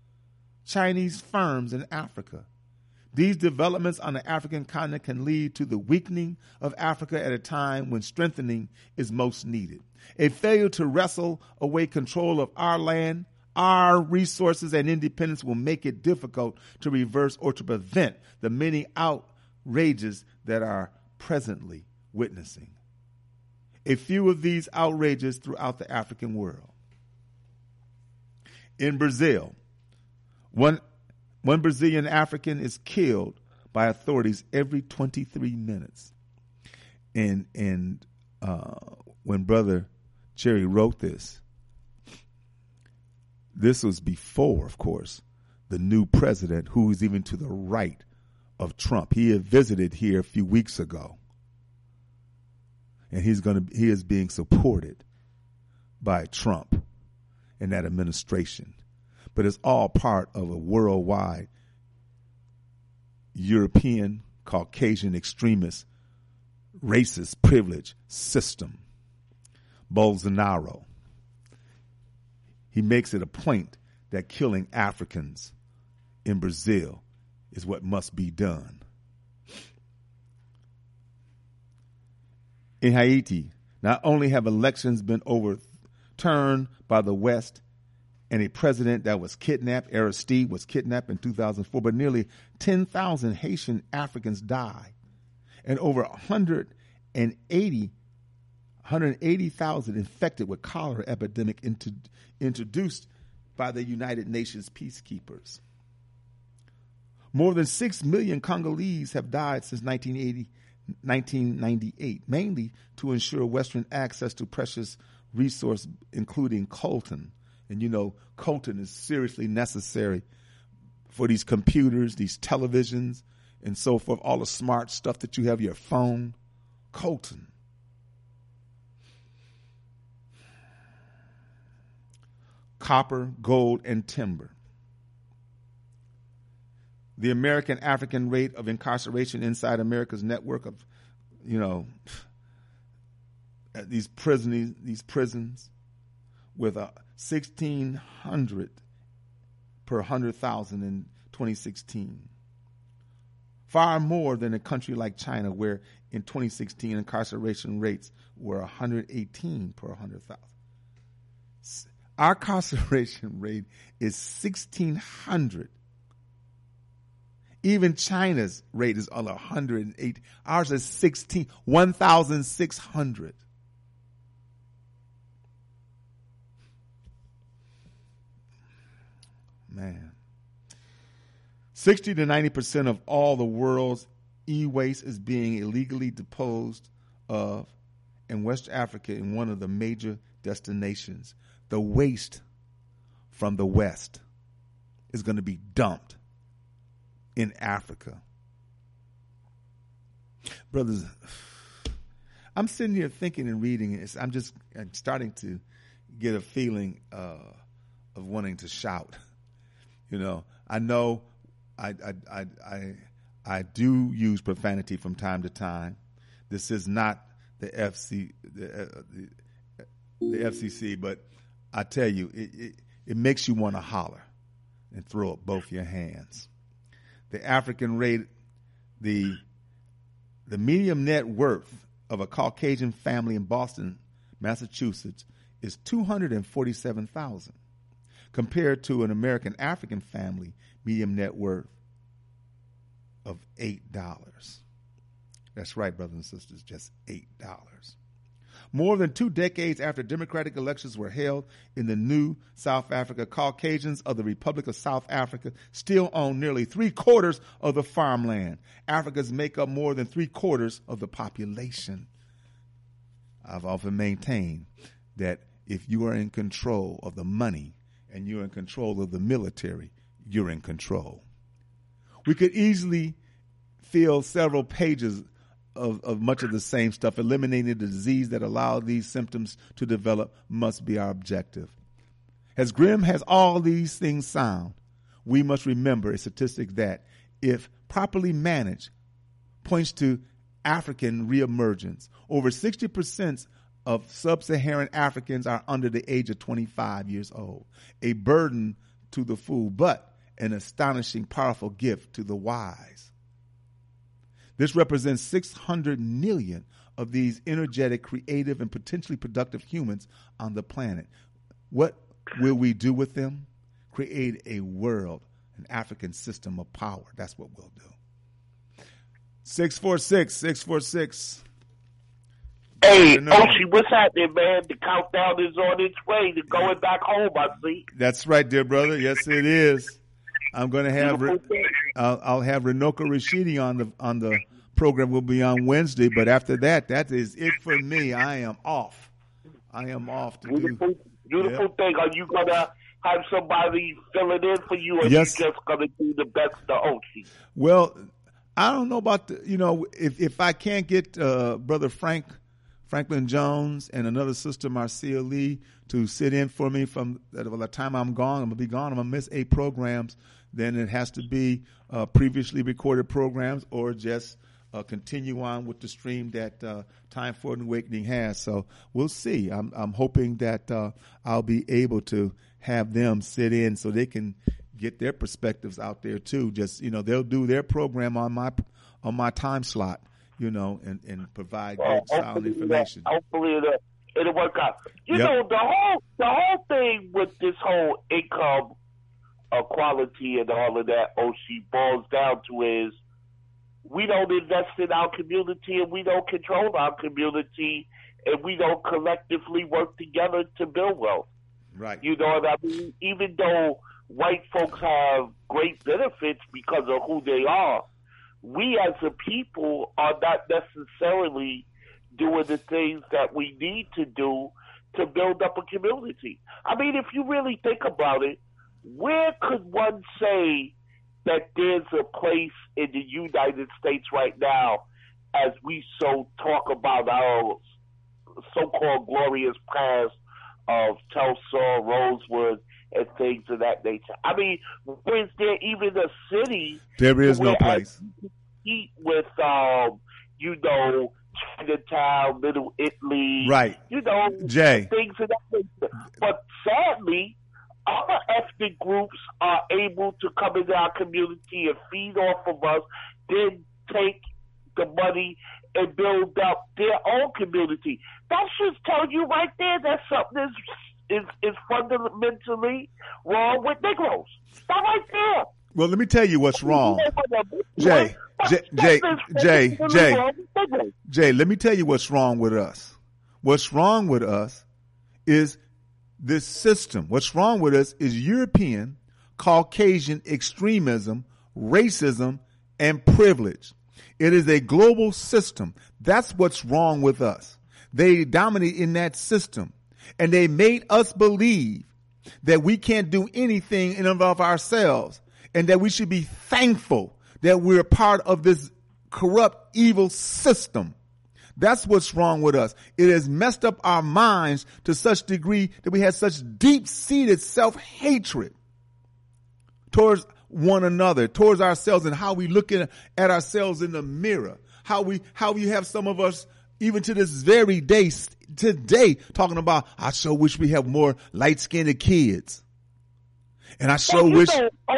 Chinese firms in Africa. These developments on the African continent can lead to the weakening of Africa at a time when strengthening is most needed. A failure to wrestle away control of our land, our resources, and independence will make it difficult to reverse or to prevent the many outrages that are presently witnessing. A few of these outrages throughout the African world. In Brazil, one Brazilian African is killed by authorities every 23 minutes. And when Brother Jerry wrote this, This was before, of course, the new president, who is even to the right of Trump. He had visited here a few weeks ago, and he is being supported by Trump and that administration. But it's all part of a worldwide European, Caucasian extremist, racist privilege system. Bolsonaro. He makes it a point that killing Africans in Brazil is what must be done. In Haiti, not only have elections been overturned by the West, and a president that was kidnapped, Aristide, was kidnapped in 2004, but nearly 10,000 Haitian Africans died, and over 180,000 infected with cholera epidemic introduced by the United Nations peacekeepers. More than 6 million Congolese have died since 1998, mainly to ensure Western access to precious resources, including coltan. And you know, coltan is seriously necessary for these computers, these televisions, and so forth, all the smart stuff that you have, your phone, coltan. Copper, gold, and timber. The American African rate of incarceration inside America's network of, these prisons with 1,600 per 100,000 in 2016. Far more than a country like China, where in 2016 incarceration rates were 118 per 100,000. Our incarceration rate is 1,600. Even China's rate is on 108. Ours is 1,600. Man. 60 to 90% of all the world's e-waste is being illegally disposed of in West Africa in one of the major destinations. The waste from the West is going to be dumped in Africa. Brothers, I'm sitting here thinking and reading this. I'm starting to get a feeling of wanting to shout. I know I do use profanity from time to time. This is not the FCC, but I tell you, it makes you want to holler and throw up both your hands. The African rate, the median net worth of a Caucasian family in Boston, Massachusetts, is $247,000, compared to an American African family median net worth of $8. That's right, brothers and sisters, just $8. More than 2 decades after democratic elections were held in the new South Africa, Caucasians of the Republic of South Africa still own nearly 3/4 of the farmland. Africans make up more than 3/4 of the population. I've often maintained that if you are in control of the money and you're in control of the military, you're in control. We could easily fill several pages of much of the same stuff. Eliminating the disease that allowed these symptoms to develop must be our objective. As grim as all these things sound, we must remember a statistic that, if properly managed, points to African reemergence. Over 60% of sub-Saharan Africans are under the age of 25 years old, a burden to the fool, but an astonishing, powerful gift to the wise. This represents 600 million of these energetic, creative, and potentially productive humans on the planet. What will we do with them? Create a world, an African system of power. That's what we'll do. 646. Hey, Oshie, what's happening, man? The countdown is on its way to going back home, I see. That's right, dear brother. Yes, it is. I'm going to have I'll have Renoka Rashidi on the program. Will be on Wednesday, but after that is it for me. I am off. To beautiful thing. Are you gonna have somebody fill it in for you, or yes. you just going to do the best of Oshi? Well, I don't know about if I can't get Brother Franklin Jones and another sister, Marcia Lee, to sit in for me from the time I'm gone. I'm going to be gone. I'm going to miss 8 programs. Then it has to be previously recorded programs or just continue on with the stream that Time for an Awakening has. So we'll see. I'm hoping that I'll be able to have them sit in so they can get their perspectives out there too. Just, they'll do their program on my time slot, and provide good sound information. Hopefully it'll work out. You know, the whole thing with this whole income equality and all of that, Oshi, boils down to is we don't invest in our community and we don't control our community and we don't collectively work together to build wealth. Right. You know what I mean? Even though white folks have great benefits because of who they are, we as a people are not necessarily doing the things that we need to do to build up a community. I mean, if you really think about it, where could one say that there's a place in the United States right now, as we so talk about our so-called glorious past of Tulsa, Rosewood, and things of that nature? I mean, is there even a city? There is no place. Eat with, Chinatown, Little Italy, right? Jay, things of that nature. But sadly, other ethnic groups are able to come into our community and feed off of us, then take the money and build up their own community. That should tell you right there that something is fundamentally wrong with Negroes. That right there. Well, let me tell you what's wrong. Jay, let me tell you what's wrong with us. What's wrong with us is this system. What's wrong with us is European, Caucasian extremism, racism, and privilege. It is a global system. That's what's wrong with us. They dominate in that system, and they made us believe that we can't do anything in and of ourselves, and that we should be thankful that we're part of this corrupt, evil system. That's what's wrong with us. It has messed up our minds to such degree that we have such deep-seated self-hatred towards one another, towards ourselves, and how we look at ourselves in the mirror. How we have some of us, even to this very day, today, talking about, I sure wish we have more light-skinned kids. And I sure wish...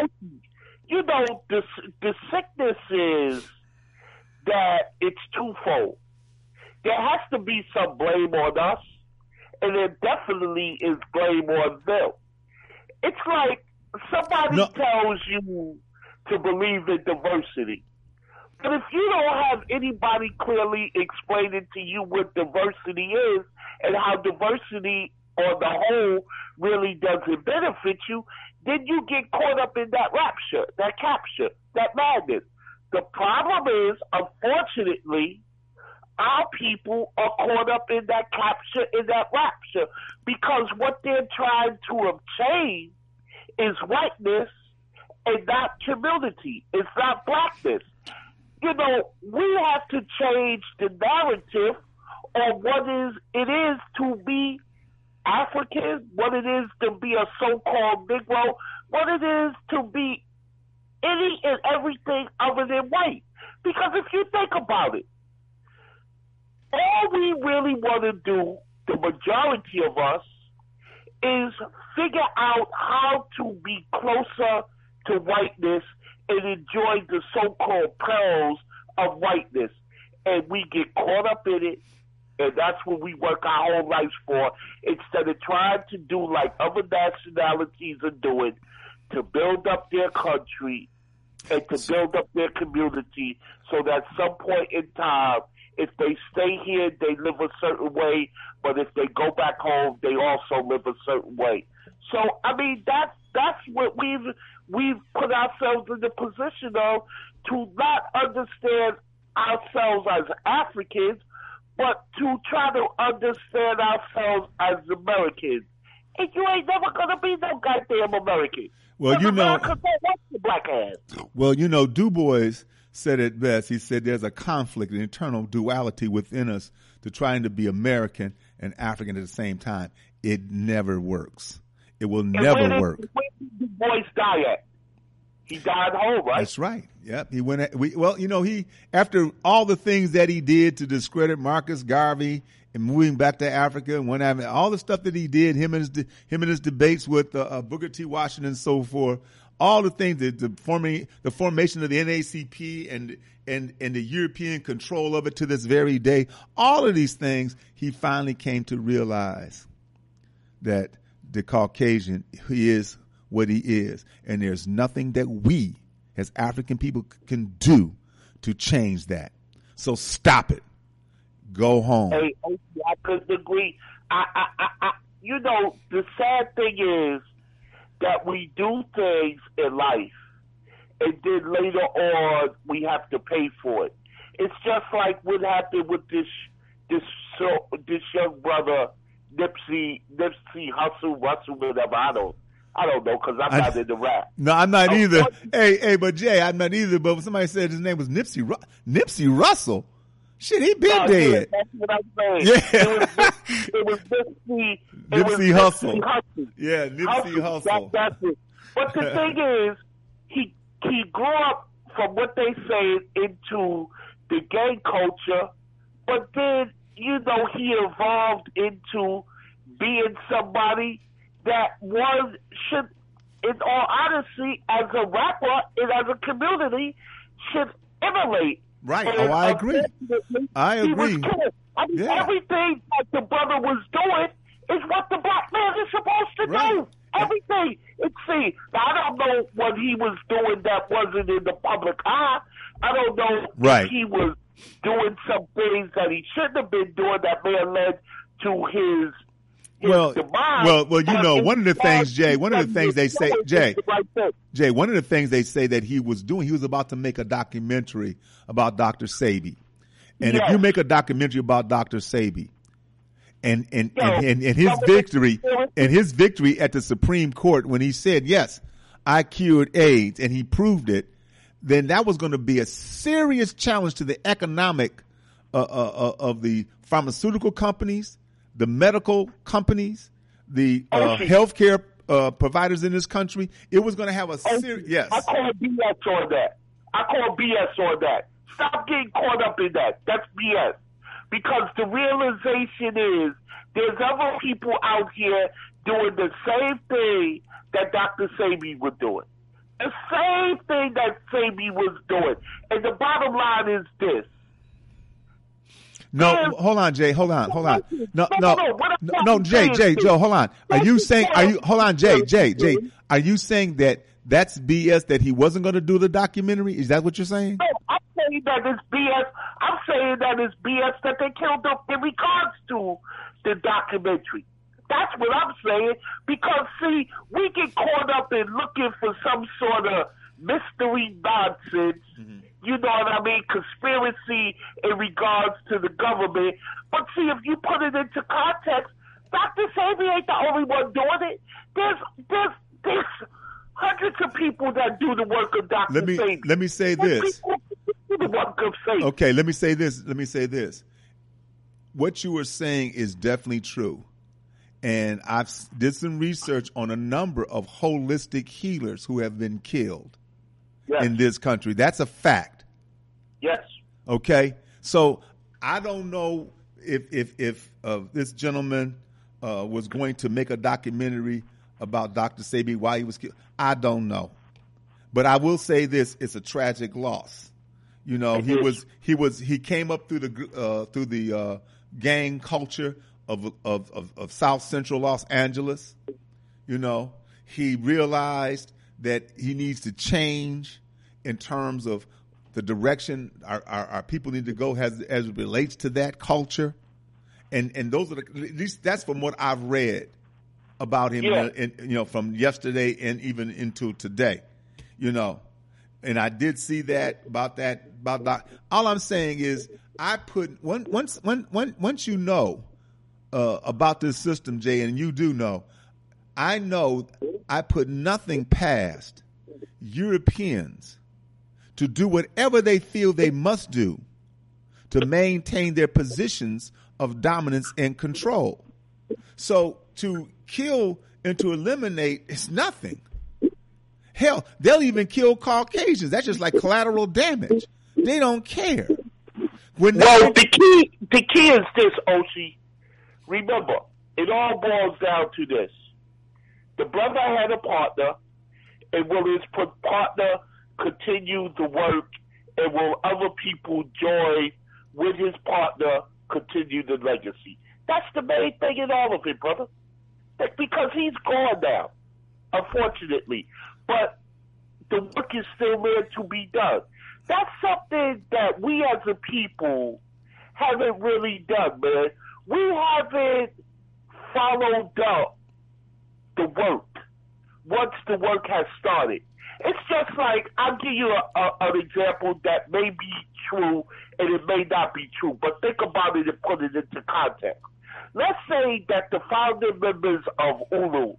the sickness is that it's twofold. There has to be some blame on us, and there definitely is blame on them. It's like somebody tells you to believe in diversity. But if you don't have anybody clearly explaining to you what diversity is and how diversity on the whole really doesn't benefit you, then you get caught up in that rapture, that capture, that madness. The problem is, unfortunately, our people are caught up in that capture, in that rapture, because what they're trying to obtain is whiteness and not community. It's not blackness. We have to change the narrative on what it is to be African, what it is to be a so-called Negro, what it is to be any and everything other than white. Because if you think about it, all we really want to do, the majority of us, is figure out how to be closer to whiteness and enjoy the so-called perils of whiteness. And we get caught up in it, and that's what we work our whole lives for, instead of trying to do like other nationalities are doing, to build up their country and to build up their community, so that some point in time, if they stay here, they live a certain way, but if they go back home, they also live a certain way. So, I mean, that's what we've put ourselves in the position of, to not understand ourselves as Africans, but to try to understand ourselves as Americans. and you ain't never gonna be no goddamn American. Well, you know, America don't want the black ass. well, you know, Du Bois said it best. He said there's a conflict, an internal duality within us to trying to be American and African at the same time. It never works. It will never work. Where did Du Bois die at? He died home, right? That's right. Yep. He went. Well, you know, he after all the things that he did to discredit Marcus Garvey and moving back to Africa and all the stuff that he did, him and his debates with Booker T. Washington and so forth, all the things that the formation of the NAACP and the European control of it to this very day, all of these things, he finally came to realize that the Caucasian, he is what he is, and there's nothing that we as African people can do to change that. So stop it. Go home. Hey, I couldn't agree. You know, the sad thing is that we do things in life, and then later on we have to pay for it. It's just like what happened with this young brother Nipsey Hussle, whatever. I don't know because I'm not in the rap. No, I'm not either. Hey, but Jay, I'm not either. But somebody said his name was Nipsey Russell. Shit, he been dead. That's what I'm saying. Yeah. It was Nipsey Hussle. Yeah, Nipsey Hussle. That's it. But the thing is, he grew up, from what they say, into the gang culture, but then, you know, he evolved into being somebody that one should, in all honesty, as a rapper and as a community, should emulate. Right. And I agree. I agree. Everything that the brother was doing is what the black man is supposed to do. Everything. See, I don't know what he was doing that wasn't in the public eye. I don't know if he was doing some things that he shouldn't have been doing that may have led to his demise. Well, you know, one of the things, Jay, one of the things they say, Jay, one of the things they say that he was doing, he was about to make a documentary about Dr. Sebi. And if you make a documentary about Dr. Sebi and his victory at the Supreme Court when he said, yes, I cured AIDS, and he proved it, then that was going to be a serious challenge to the economic of the pharmaceutical companies, the medical companies, the healthcare providers in this country. It was going to have a serious. Yes, I call BS on that. Stop getting caught up in that. That's BS. Because the realization is there's other people out here doing the same thing that Dr. Sebi was doing. The same thing that Sebi was doing. And the bottom line is this. No, hold on, Jay. Hold on. No, Jay, Joe, hold on. Are you saying are you saying that that's BS, that he wasn't going to do the documentary? Is that what you're saying? No, I'm saying that it's BS. I'm saying that it's BS that they killed him in regards to the documentary. That's what I'm saying. Because, see, we get caught up in looking for some sort of mystery nonsense, you know what I mean, conspiracy in regards to the government. But see, if you put it into context, Dr. Sebi ain't the only one doing it. There's hundreds of people that do the work of Dr. Sebi. Let me say this. The work of Sebi. Okay, let me say this. What you were saying is definitely true. And I've did some research on a number of holistic healers who have been killed in this country. That's a fact. Yes. Okay. So I don't know if this gentleman was going to make a documentary about Dr. Sebi, why he was killed. I don't know. But I will say this: it's a tragic loss. You know, he came up through the gang culture of South Central Los Angeles. You know, he realized that he needs to change in terms of the direction our people need to go as it relates to that culture. And those are at least that's from what I've read about him, from yesterday and even into today, and I did see that about all I'm saying is once you know about this system, Jay, and you do know, I know I put nothing past Europeans to do whatever they feel they must do to maintain their positions of dominance and control. So to kill and to eliminate is nothing. Hell, they'll even kill Caucasians. That's just like collateral damage. They don't care. The key is this, Oshi. Remember, it all boils down to this. The brother had a partner, and will his partner continue the work, and will other people join with his partner continue the legacy? That's the main thing in all of it, brother. Because he's gone now, unfortunately. But the work is still there to be done. That's something that we as a people haven't really done, man. We haven't followed up the work once the work has started. It's just like, I'll give you an example that may be true and it may not be true, but think about it and put it into context. Let's say that the founding members of ULU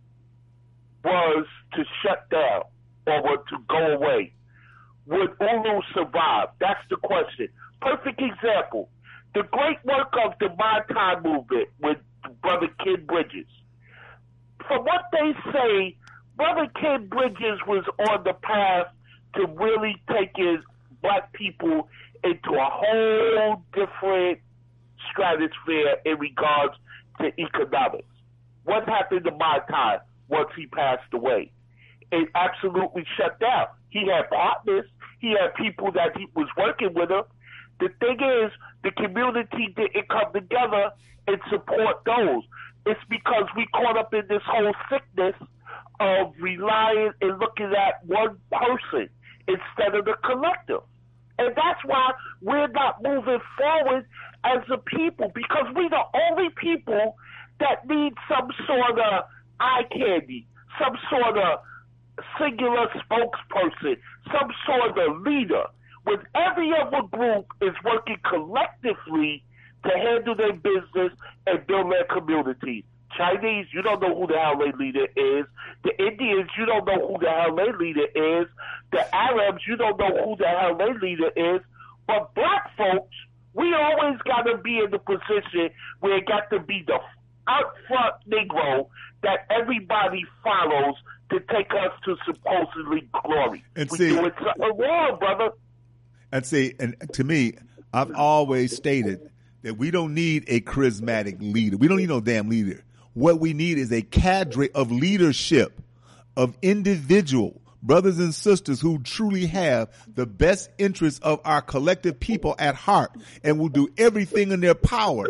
was to shut down or were to go away. Would ULU survive? That's the question. Perfect example. The great work of the My Time movement with Brother Ken Bridges. From what they say, Brother Ken Bridges was on the path to really taking black people into a whole different stratosphere in regards to economics. What happened to My Time once he passed away? It absolutely shut down. He had partners. He had people that he was working with him. The thing is, the community didn't come together and support those. It's because we caught up in this whole sickness of relying and looking at one person instead of the collective. And that's why we're not moving forward as a people, because we're the only people that need some sort of eye candy, some sort of singular spokesperson, some sort of leader. When every other group is working collectively to handle their business and build their community. Chinese, you don't know who the hell their leader is. The Indians, you don't know who the hell their leader is. The Arabs, you don't know who the hell their leader is. But black folks, we always got to be in the position where it got to be the out front Negro that everybody follows to take us to supposedly glory. And we see, doing something wrong, brother. And see, and to me, I've always stated that we don't need a charismatic leader. We don't need no damn leader. What we need is a cadre of leadership, of individual brothers and sisters who truly have the best interests of our collective people at heart and will do everything in their power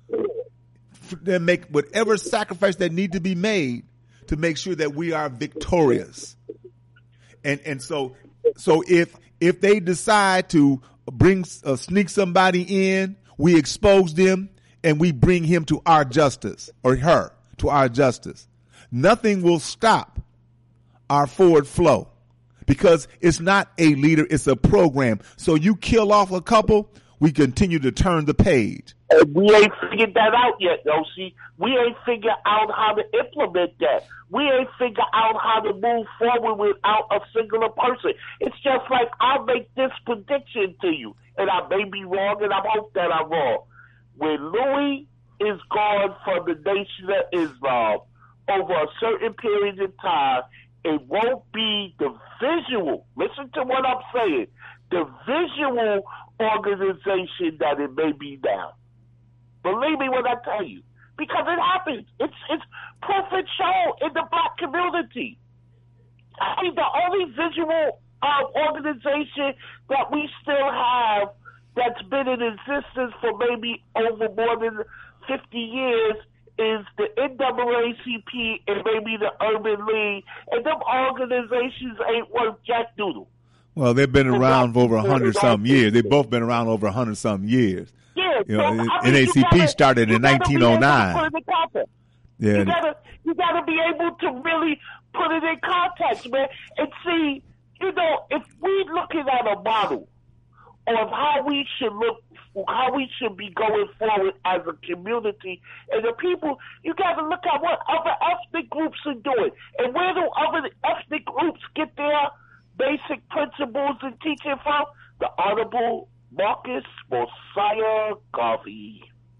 to make whatever sacrifice that need to be made to make sure that we are victorious. And so if they decide to sneak somebody in, we expose them and we bring him to our justice, or her to our justice. Nothing will stop our forward flow because it's not a leader, it's a program. So you kill off a couple, we continue to turn the page. And we ain't figured that out yet, though. See, we ain't figured out how to implement that. We ain't figured out how to move forward without a singular person. It's just like, I'll make this prediction to you, and I may be wrong, and I hope that I'm wrong. When Louis is gone from the Nation of Islam over a certain period of time, it won't be the visual, listen to what I'm saying, the visual organization that it may be now. Believe me when I tell you, because it happens. It's perfect show in the black community. I mean, the only visual organization that we still have that's been in existence for maybe over more than 50 years is the NAACP and maybe the Urban League, and them organizations ain't worth jack doodle. Well, they've been around for over 100-something years. They've both been around over 100-something years. Yeah, you know, NAACP started in 1909. Yeah, you gotta be able to really put it in context, man, and see. You know, if we looking at a model of how we should look, how we should be going forward as a community. And the people, you got to look at what other ethnic groups are doing. And where do other ethnic groups get their basic principles and teaching from? The Honorable Marcus Mosiah Garvey.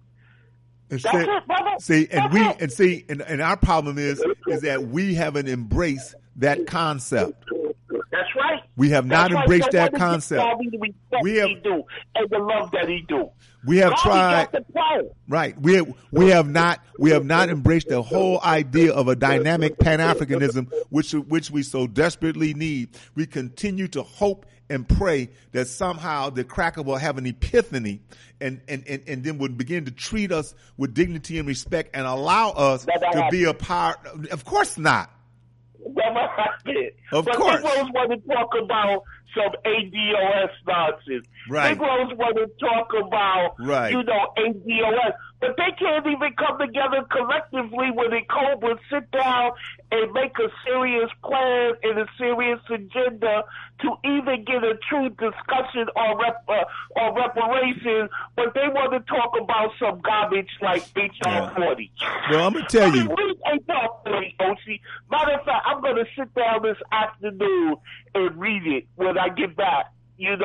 And That's it, brother. And our problem is that we haven't embraced that concept. That's right. We have not embraced that concept. We have do and the love that he do. We have tried. Right. We have not embraced the whole idea of a dynamic Pan-Africanism, which we so desperately need. We continue to hope and pray that somehow the cracker will have an epiphany and then would begin to treat us with dignity and respect and allow us to be a part. Of course not. Never happened. Of course. But Negroes want to talk about some ADOS nonsense. Right. Negroes want to talk about, right. ADOS. But they can't even come together collectively when they Cobra sit down and make a serious plan and a serious agenda to even get a true discussion on reparations, but they want to talk about some garbage like HR 40. Well, I'm going to tell you. Read HR 40, Oshi. Matter of fact, I'm going to sit down this afternoon and read it when I get back, And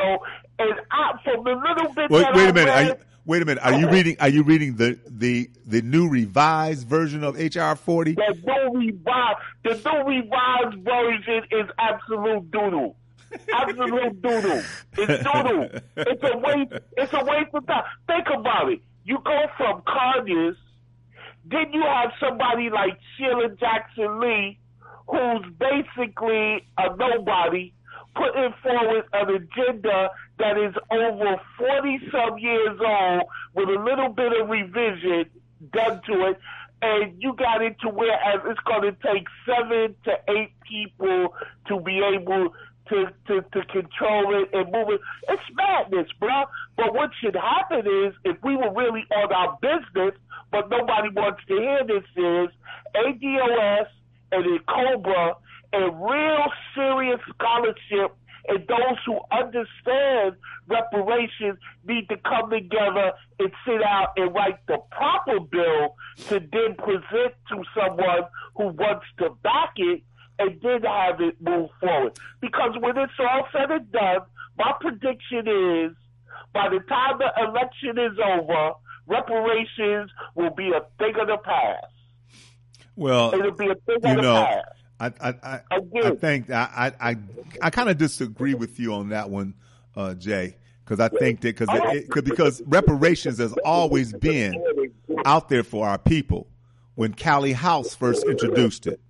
from the little bit Wait a minute. Are you reading the new revised version of HR 40? The new revised version is absolute doodle. Absolute doodle. It's doodle. It's a waste of time. Think about it. You go from Conyers, then you have somebody like Sheila Jackson Lee, who's basically a nobody, putting forward an agenda that is over 40-some years old with a little bit of revision done to it, and you got it to where it's going to take 7 to 8 people to be able to control it and move it. It's madness, bro. But what should happen is, if we were really on our business, but nobody wants to hear this, is ADOS and then Cobra and real serious scholarship, and those who understand reparations need to come together and sit down and write the proper bill to then present to someone who wants to back it and then have it move forward. Because when it's all said and done, my prediction is by the time the election is over, reparations will be a thing of the past. Well, it'll be a thing of the past. I think I kind of disagree with you on that one, Jay, because I think that because reparations has always been out there for our people. When Callie House first introduced it,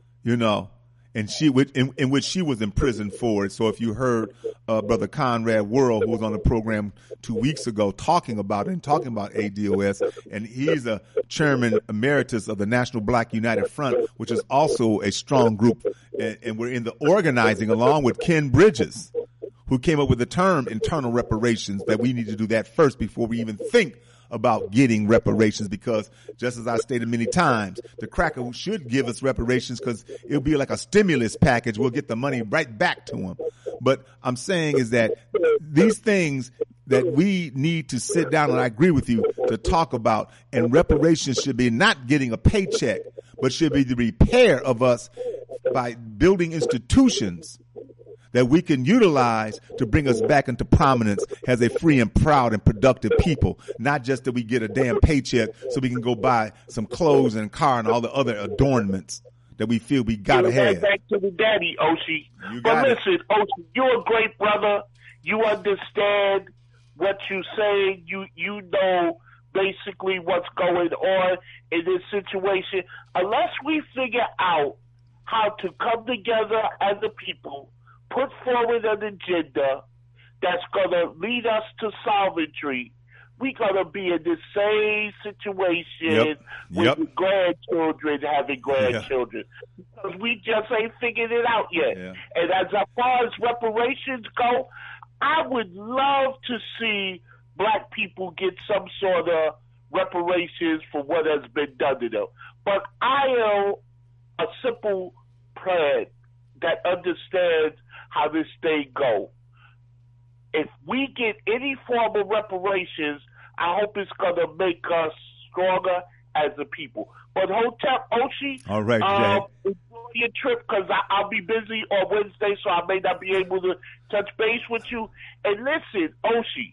and in which she was imprisoned for it. So if you heard Brother Conrad Worrell, who was on the program 2 weeks ago, talking about ADOS, and he's a chairman emeritus of the National Black United Front, which is also a strong group, and we're in the organizing along with Ken Bridges, who came up with the term internal reparations, that we need to do that first before we even think about getting reparations, because just as I stated many times, the cracker should give us reparations because it'll be like a stimulus package. We'll get the money right back to them. But I'm saying is that these things that we need to sit down, and I agree with you, to talk about, and reparations should be not getting a paycheck, but should be the repair of us by building institutions that we can utilize to bring us back into prominence as a free and proud and productive people. Not just that we get a damn paycheck so we can go buy some clothes and car and all the other adornments that we feel we gotta have. Back to the daddy, Oshi. But listen, Oshi, you're a great brother. You understand what you say. You know basically what's going on in this situation. Unless we figure out how to come together as a people, put forward an agenda that's going to lead us to sovereignty, we're going to be in the same situation with the grandchildren having grandchildren. Because we just ain't figured it out yet. Yeah. And as far as reparations go, I would love to see black people get some sort of reparations for what has been done to them. But I am a simple plan that understands how this thing go. if we get any form of reparations, I hope it's going to make us stronger as a people. But Hotep, Oshi, all right, Jay. Enjoy your trip, because I'll be busy on Wednesday, so I may not be able to touch base with you. And listen, Oshi,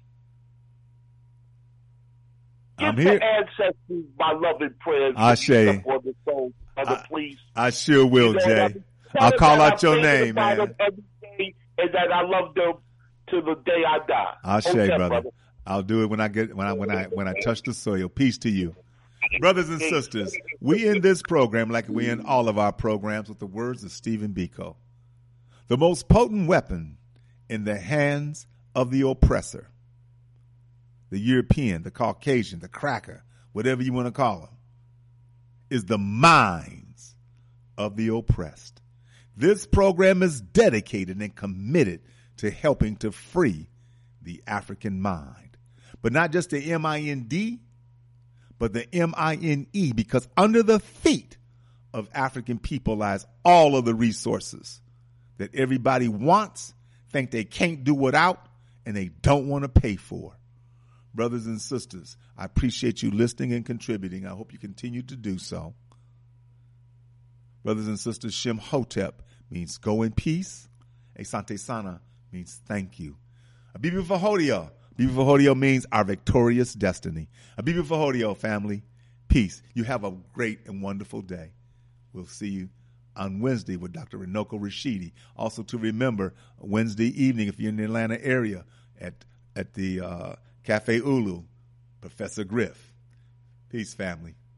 give the ancestors my love and prayers. Ashe. For the soul, brother, please. I sure will, Jay. I'll call out your name, man. Every day, and that I love them to the day I die. Ashe, brother. I'll do it when I touch the soil. Peace to you. Brothers and sisters, we end this program like we end all of our programs with the words of Stephen Biko. The most potent weapon in the hands of the oppressor, the European, the Caucasian, the cracker, whatever you want to call them, is the minds of the oppressed. This program is dedicated and committed to helping to free the African mind. But not just the M-I-N-D, but the M-I-N-E, because under the feet of African people lies all of the resources that everybody wants, think they can't do without, and they don't want to pay for. Brothers and sisters, I appreciate you listening and contributing. I hope you continue to do so. Brothers and sisters, Shem Hotep means go in peace. Asante Sana means thank you. Abibi Fahodio. Abibi Fahodio means our victorious destiny. Abibi Fahodio, family, peace. You have a great and wonderful day. We'll see you on Wednesday with Dr. Runoko Rashidi. Also to remember, Wednesday evening, if you're in the Atlanta area, at the Cafe Ulu, Professor Griff. Peace, family.